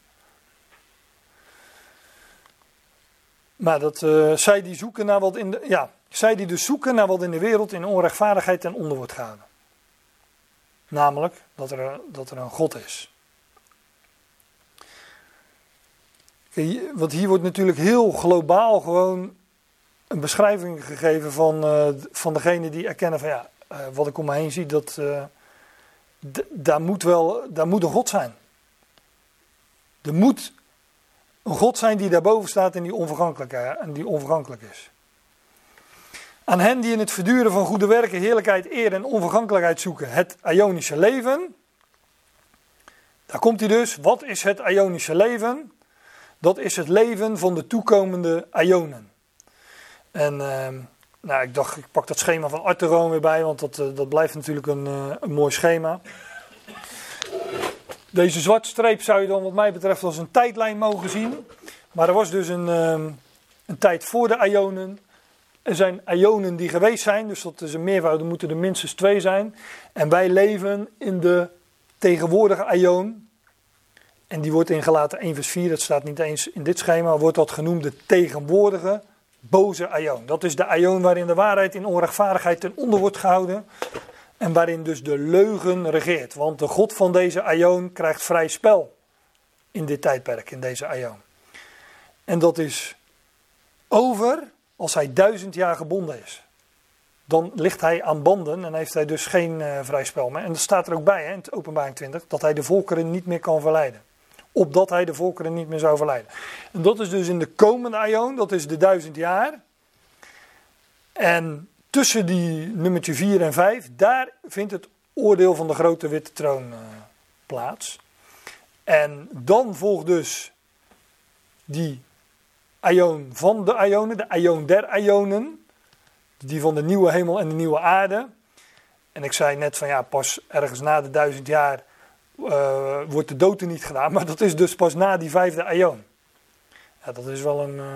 Maar dat uh, zij die zoeken naar wat in de, ja, zij die dus zoeken naar wat in de wereld in onrechtvaardigheid ten onder wordt gehouden. Namelijk dat er, dat er een God is. Kijk, want hier wordt natuurlijk heel globaal gewoon een beschrijving gegeven van, uh, van degene die erkennen van ja, uh, wat ik om me heen zie, dat uh, d- daar moet wel, daar moet een God zijn. Er moet een God zijn die daarboven staat en die onvergankelijk, uh, en die onvergankelijk is. Aan hen die in het verduren van goede werken, heerlijkheid, eer en onvergankelijkheid zoeken, het aionische leven. Daar komt hij dus. Wat is het aionische leven? Dat is het leven van de toekomende aionen. En uh, nou, ik dacht, ik pak dat schema van Art er gewoon weer bij, want dat, uh, dat blijft natuurlijk een, uh, een mooi schema. Deze zwarte streep zou je dan wat mij betreft als een tijdlijn mogen zien. Maar er was dus een, uh, een tijd voor de aionen. Er zijn aionen die geweest zijn, dus dat is een meervoud, er moeten er minstens twee zijn. En wij leven in de tegenwoordige aion. En die wordt in Galaten één vers vier, dat staat niet eens in dit schema, wordt dat genoemd de tegenwoordige boze aion. Dat is de aion waarin de waarheid in onrechtvaardigheid ten onder wordt gehouden. En waarin dus de leugen regeert. Want de God van deze aion krijgt vrij spel in dit tijdperk, in deze aion. En dat is over als hij duizend jaar gebonden is. Dan ligt hij aan banden en heeft hij dus geen uh, vrij spel meer. En dat staat er ook bij, hè, in Openbaring twintig, dat hij de volkeren niet meer kan verleiden. Opdat hij de volkeren niet meer zou verleiden. En dat is dus in de komende aion, dat is de duizend jaar. En tussen die nummertje vier en vijf, daar vindt het oordeel van de grote witte troon uh, plaats. En dan volgt dus die aion van de aionen, de aion der aionen. Die van de nieuwe hemel en de nieuwe aarde. En ik zei net van ja, pas ergens na de duizend jaar uh, wordt de dood er niet gedaan. Maar dat is dus pas na die vijfde aion. Ja, dat is wel een, uh,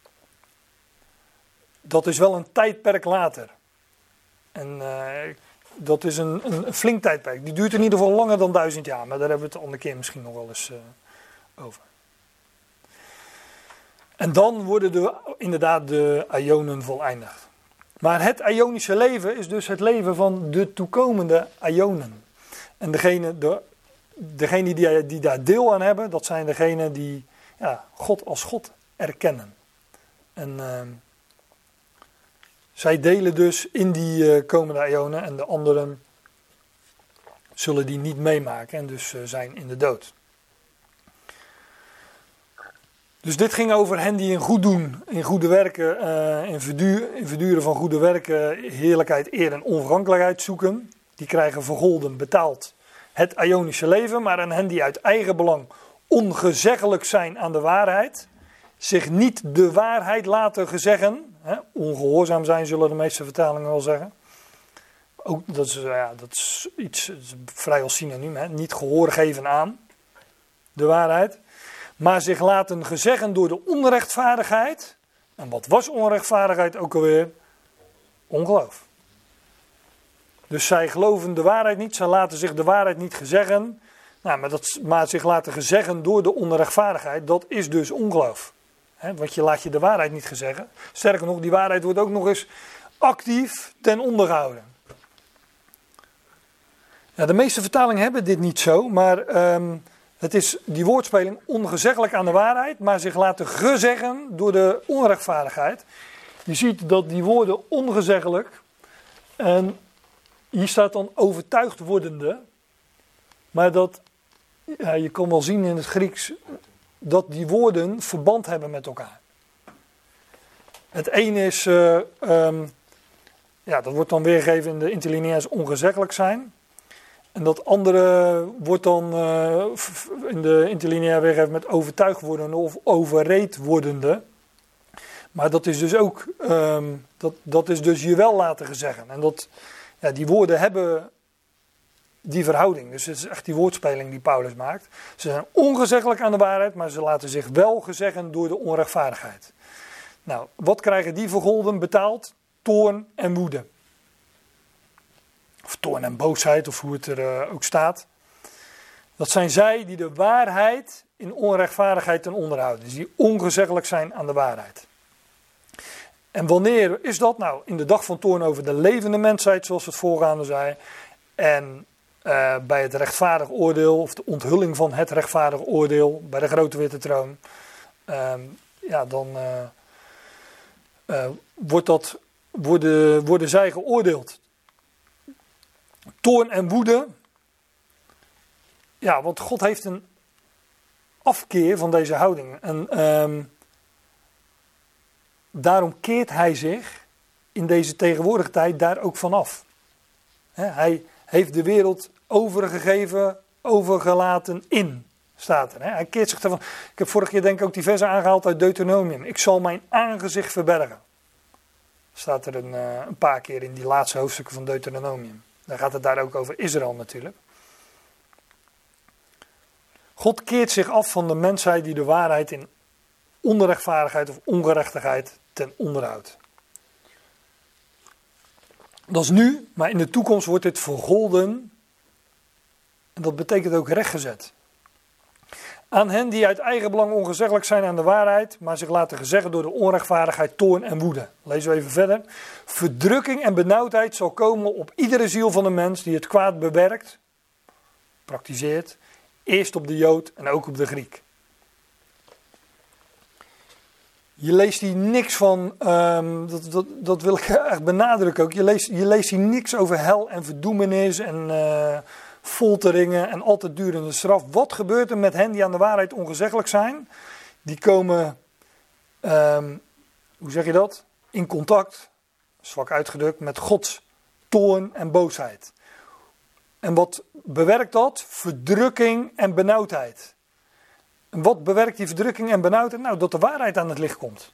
dat is wel een tijdperk later. En uh, dat is een, een flink tijdperk. Die duurt in ieder geval langer dan duizend jaar. Maar daar hebben we het de andere keer misschien nog wel eens uh, over. En dan worden de, inderdaad de aionen voleindigd. Maar het aionische leven is dus het leven van de toekomende aionen. En degene, de, degene die, die daar deel aan hebben, dat zijn degenen die ja, God als God erkennen. En uh, zij delen dus in die uh, komende aionen en de anderen zullen die niet meemaken en dus uh, zijn in de dood. Dus dit ging over hen die in goed doen, in goede werken, uh, in, verduur, in verduren van goede werken, heerlijkheid, eer en onvergankelijkheid zoeken. Die krijgen vergolden betaald het aionische leven, maar aan hen die uit eigen belang ongezeggelijk zijn aan de waarheid, zich niet de waarheid laten gezeggen, hè, ongehoorzaam zijn zullen de meeste vertalingen wel zeggen. Ook, dat, is, ja, dat is iets dat is vrij als synoniem, hè, niet gehoor geven aan de waarheid. Maar zich laten gezeggen door de onrechtvaardigheid. En wat was onrechtvaardigheid ook alweer? Ongeloof. Dus zij geloven de waarheid niet. Zij laten zich de waarheid niet gezeggen. Nou, maar, dat, maar zich laten gezeggen door de onrechtvaardigheid. Dat is dus ongeloof. He, want je laat je de waarheid niet gezeggen. Sterker nog, die waarheid wordt ook nog eens actief ten onder gehouden. Ja, de meeste vertalingen hebben dit niet zo, maar um, het is die woordspeling ongezeggelijk aan de waarheid, maar zich laten gezeggen door de onrechtvaardigheid. Je ziet dat die woorden ongezeggelijk, en hier staat dan overtuigd wordende, maar dat, ja, je kan wel zien in het Grieks, dat die woorden verband hebben met elkaar. Het een is, uh, um, ja, dat wordt dan weergegeven in de interlineairs ongezeggelijk zijn. En dat andere wordt dan uh, in de interlineair weergegeven met overtuigd wordende of overreed wordende. Maar dat is dus ook, um, dat, dat is dus je wel laten gezeggen. En dat, ja, die woorden hebben die verhouding. Dus het is echt die woordspeling die Paulus maakt. Ze zijn ongezeggelijk aan de waarheid, maar ze laten zich wel gezeggen door de onrechtvaardigheid. Nou, wat krijgen die vergolden betaald? Toorn en woede. Of toorn en boosheid, of hoe het er uh, ook staat. Dat zijn zij die de waarheid in onrechtvaardigheid ten onder houden. Dus die ongezeggelijk zijn aan de waarheid. En wanneer is dat? Nou, in de dag van toorn over de levende mensheid, zoals het voorgaande zei. En uh, bij het rechtvaardig oordeel, of de onthulling van het rechtvaardig oordeel, bij de grote witte troon. Uh, ja, dan uh, uh, wordt dat, worden, worden zij geoordeeld. Toorn en woede. Ja, want God heeft een afkeer van deze houding. En um, daarom keert hij zich in deze tegenwoordige tijd daar ook vanaf. He, hij heeft de wereld overgegeven, overgelaten in, staat er. He. Hij keert zich ervan. Ik heb vorige keer denk ik ook die verse aangehaald uit Deuteronomium. Ik zal mijn aangezicht verbergen. Staat er een, uh, een paar keer in die laatste hoofdstukken van Deuteronomium. Dan gaat het daar ook over Israël natuurlijk. God keert zich af van de mensheid die de waarheid in onrechtvaardigheid of ongerechtigheid ten onder houdt. Dat is nu, maar in de toekomst wordt dit vergolden. En dat betekent ook rechtgezet. Aan hen die uit eigen belang ongezeggelijk zijn aan de waarheid, maar zich laten gezeggen door de onrechtvaardigheid, toorn en woede. Lezen we even verder. Verdrukking en benauwdheid zal komen op iedere ziel van de mens die het kwaad bewerkt, praktiseert, eerst op de Jood en ook op de Griek. Je leest hier niks van, um, dat, dat, dat wil ik echt benadrukken ook, je leest, je leest hier niks over hel en verdoemenis en uh, folteringen en altijd durende straf. Wat gebeurt er met hen die aan de waarheid ongezeggelijk zijn? Die komen, um, hoe zeg je dat? In contact, zwak uitgedrukt, met Gods toorn en boosheid. En wat bewerkt dat? Verdrukking en benauwdheid. En wat bewerkt die verdrukking en benauwdheid? Nou, dat de waarheid aan het licht komt.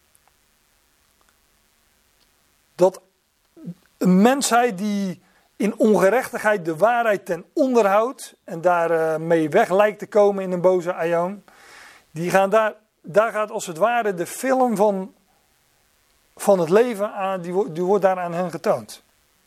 Dat een mensheid die in ongerechtigheid de waarheid ten onder houdt en daarmee uh, weg lijkt te komen in een boze aion, die gaan daar, daar gaat als het ware de film van, van het leven aan, die, wordt, die wordt daar aan hen getoond.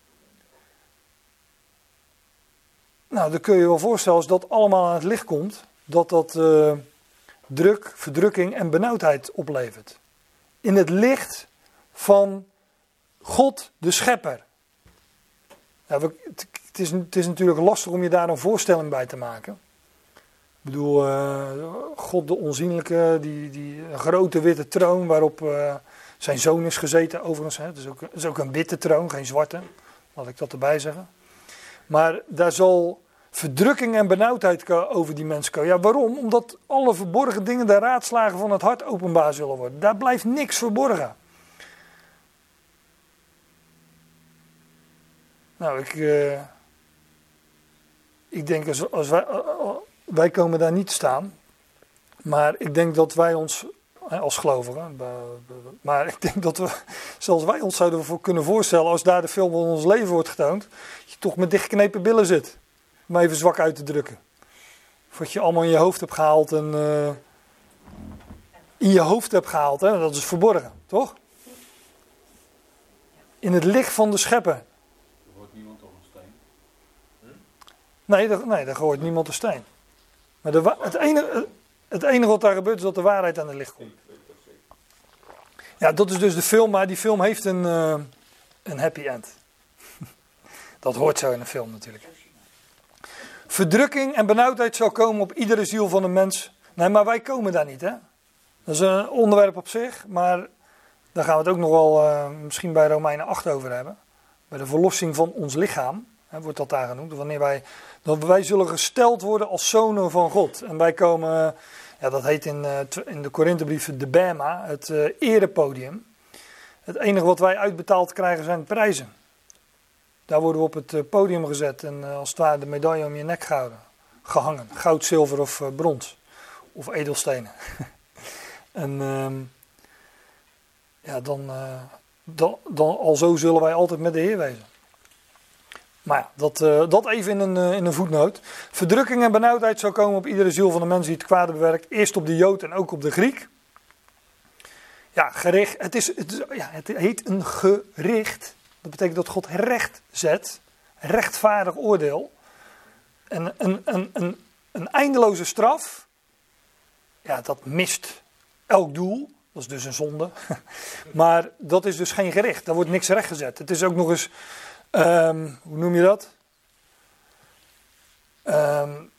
Nou, dan kun je je wel voorstellen als dat allemaal aan het licht komt, dat dat uh, druk, verdrukking en benauwdheid oplevert. In het licht van God de Schepper. Ja, we, het, het, is, het is natuurlijk lastig om je daar een voorstelling bij te maken. Ik bedoel, uh, God de onzienlijke, die, die grote witte troon waarop uh, zijn zoon is gezeten overigens. Hè. Het, is ook, het is ook een witte troon, geen zwarte. Laat ik dat erbij zeggen. Maar daar zal verdrukking en benauwdheid over die mensen komen. Ja, waarom? Omdat alle verborgen dingen, de raadslagen van het hart openbaar zullen worden. Daar blijft niks verborgen. Nou, ik, uh, ik denk als, als wij, uh, wij komen daar niet te staan. Maar ik denk dat wij ons, uh, als gelovigen, uh, maar ik denk dat we, zelfs wij ons zouden voor kunnen voorstellen, als daar de film van ons leven wordt getoond, dat je toch met dichtgeknepen billen zit. Om even zwak uit te drukken. Of wat je allemaal in je hoofd hebt gehaald en uh, in je hoofd hebt gehaald, hè? Dat is verborgen, toch? In het licht van de Schepper. Er hoort niemand op een steen. Hm? Nee, daar, nee, daar hoort niemand een steen. Maar de, het, enige, het enige wat daar gebeurt is dat de waarheid aan het licht komt. Ja, dat is dus de film, maar die film heeft een, uh, een happy end. Dat hoort zo in een film natuurlijk. Verdrukking en benauwdheid zal komen op iedere ziel van een mens. Nee, maar wij komen daar niet, hè. Dat is een onderwerp op zich, maar daar gaan we het ook nog wel uh, misschien bij Romeinen acht over hebben. Bij de verlossing van ons lichaam, hè, wordt dat daar genoemd. Wanneer wij, dat wij zullen gesteld worden als zonen van God. En wij komen, uh, ja, dat heet in, uh, in de Korinthebrief de Bema, het uh, erepodium. Het enige wat wij uitbetaald krijgen zijn prijzen. Daar worden we op het uh, podium gezet en uh, als het ware de medaille om je nek gehouden, gehangen. Goud, zilver of uh, brons. Of edelstenen. en um, ja, dan, uh, dan, dan al zo zullen wij altijd met de Heer wezen. Maar ja, dat, uh, dat even in een, uh, in een voetnoot. Verdrukking en benauwdheid zal komen op iedere ziel van de mens die het kwade bewerkt. Eerst op de Jood en ook op de Griek. Ja, gericht. Het, is, het, is, ja, het heet een gericht. Dat betekent dat God recht zet. Rechtvaardig oordeel. En een, een, een, een eindeloze straf. Ja, dat mist elk doel. Dat is dus een zonde. Maar dat is dus geen gericht. Daar wordt niks rechtgezet. Het is ook nog eens... Um, hoe noem je dat? Um,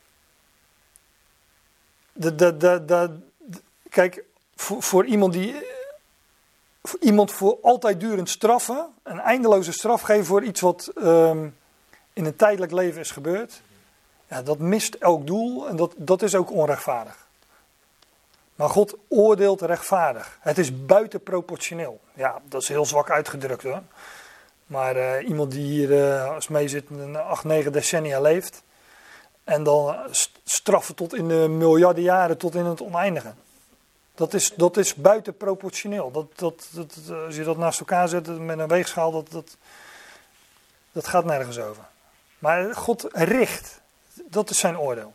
de, de, de, de, de, kijk, voor, voor iemand die... Voor iemand voor altijd durend straffen. Een eindeloze straf geven voor iets wat um, in een tijdelijk leven is gebeurd. Ja, dat mist elk doel en dat, dat is ook onrechtvaardig. Maar God oordeelt rechtvaardig. Het is buitenproportioneel. Ja, dat is heel zwak uitgedrukt hoor. Maar uh, iemand die hier uh, als mee zit een acht, negen decennia leeft. En dan uh, straffen tot in de miljarden jaren tot in het oneindige. Dat is, dat is buitenproportioneel. Dat, dat, dat, als je dat naast elkaar zet met een weegschaal, dat, dat, dat gaat nergens over. Maar God richt. Dat is zijn oordeel.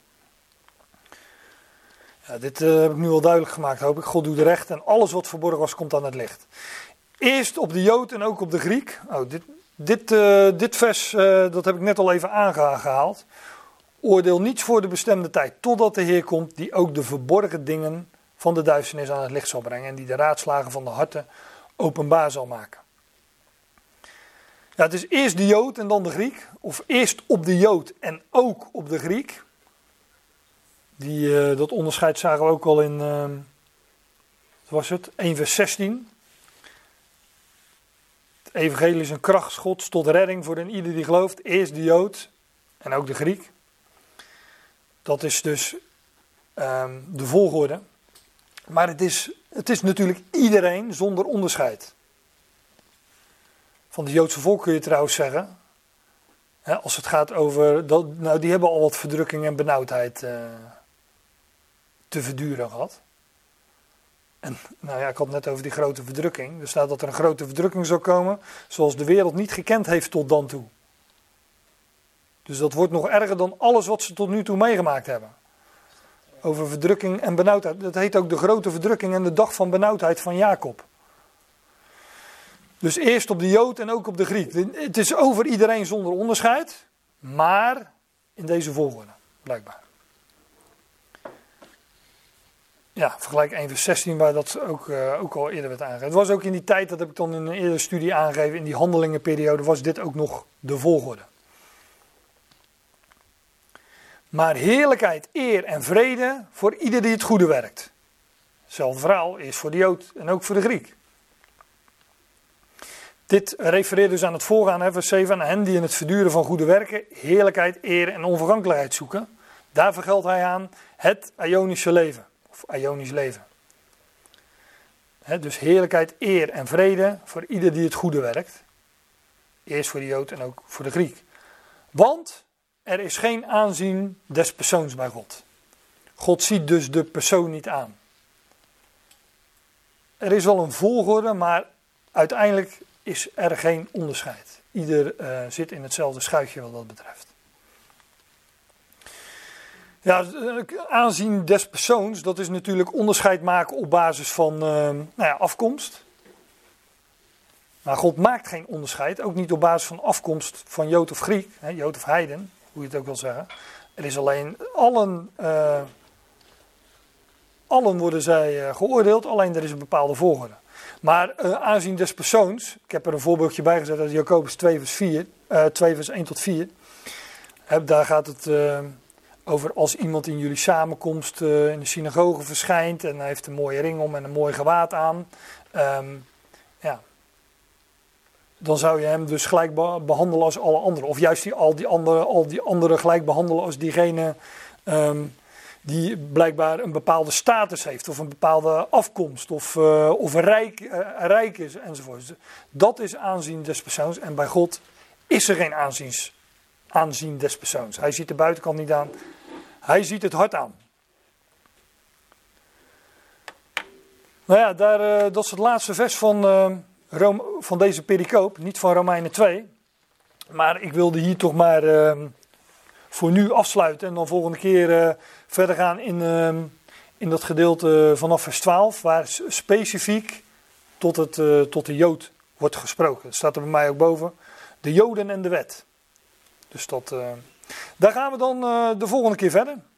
Ja, dit uh, heb ik nu wel duidelijk gemaakt, hoop ik. God doet recht en alles wat verborgen was, komt aan het licht. Eerst op de Jood en ook op de Griek. Oh, dit, dit, uh, dit vers, uh, dat heb ik net al even aangehaald. Oordeel niets voor de bestemde tijd, totdat de Heer komt, die ook de verborgen dingen van de duisternis aan het licht zal brengen. En die de raadslagen van de harten openbaar zal maken. Ja, het is eerst de Jood en dan de Griek. Of eerst op de Jood en ook op de Griek. Die, uh, dat onderscheid zagen we ook al in, uh, wat was het, één vers zestien. Het evangelie is een kracht Gods tot redding voor een ieder die gelooft. Eerst de Jood en ook de Griek. Dat is dus um, de volgorde. Maar het is, het is natuurlijk iedereen zonder onderscheid. Van de Joodse volk kun je trouwens zeggen. Hè, als het gaat over, dat, nou die hebben al wat verdrukking en benauwdheid uh, te verduren gehad. En nou ja, ik had het net over die grote verdrukking. Er staat dat er een grote verdrukking zou komen, zoals de wereld niet gekend heeft tot dan toe. Dus dat wordt nog erger dan alles wat ze tot nu toe meegemaakt hebben. Over verdrukking en benauwdheid. Dat heet ook de grote verdrukking en de dag van benauwdheid van Jacob. Dus eerst op de Jood en ook op de Griek. Het is over iedereen zonder onderscheid, maar in deze volgorde, blijkbaar. Ja, vergelijk één vers zestien, waar dat ook, uh, ook al eerder werd aangegeven. Het was ook in die tijd, dat heb ik dan in een eerdere studie aangegeven, in die handelingenperiode was dit ook nog de volgorde. Maar heerlijkheid, eer en vrede voor ieder die het goede werkt. Hetzelfde verhaal is voor de Jood en ook voor de Griek. Dit refereert dus aan het voorgaan, vers zeven, aan hen die in het verduren van goede werken heerlijkheid, eer en onvergankelijkheid zoeken. Daar vergeldt hij aan het Ionische leven, of Ionisch leven. He, dus heerlijkheid, eer en vrede voor ieder die het goede werkt. Eerst voor de Jood en ook voor de Griek. Want er is geen aanzien des persoons bij God. God ziet dus de persoon niet aan. Er is wel een volgorde, maar uiteindelijk is er geen onderscheid. Ieder uh, zit in hetzelfde schuitje wat dat betreft. Ja, aanzien des persoons, dat is natuurlijk onderscheid maken op basis van uh, nou ja, afkomst. Maar God maakt geen onderscheid, ook niet op basis van afkomst van Jood of Griek, hè, Jood of heiden, hoe je het ook wil zeggen. Er is alleen, allen, uh, allen worden zij uh, geoordeeld, alleen er is een bepaalde volgorde. Maar uh, aanzien des persoons, ik heb er een voorbeeldje bij gezet uit Jacobus twee vers, vier, uh, twee vers één tot vier. He, daar gaat het uh, over als iemand in jullie samenkomst uh, in de synagoge verschijnt en hij heeft een mooie ring om en een mooi gewaad aan. Um, ja. Dan zou je hem dus gelijk behandelen als alle anderen. Of juist die, al, die andere, al die anderen gelijk behandelen als diegene um, die blijkbaar een bepaalde status heeft. Of een bepaalde afkomst. Of, uh, of rijk, uh, rijk is enzovoort. Dat is aanzien des persoons. En bij God is er geen aanziens, aanzien des persoons. Hij ziet de buitenkant niet aan. Hij ziet het hart aan. Nou ja, daar, uh, dat is het laatste vers van... Uh, Rome, van deze pericoop, niet van Romeinen twee. Maar ik wilde hier toch maar uh, voor nu afsluiten. En dan volgende keer uh, verder gaan in, uh, in dat gedeelte vanaf vers twaalf. Waar specifiek tot, het, uh, tot de Jood wordt gesproken. Dat staat er bij mij ook boven. De Joden en de wet. Dus dat, uh, daar gaan we dan uh, de volgende keer verder.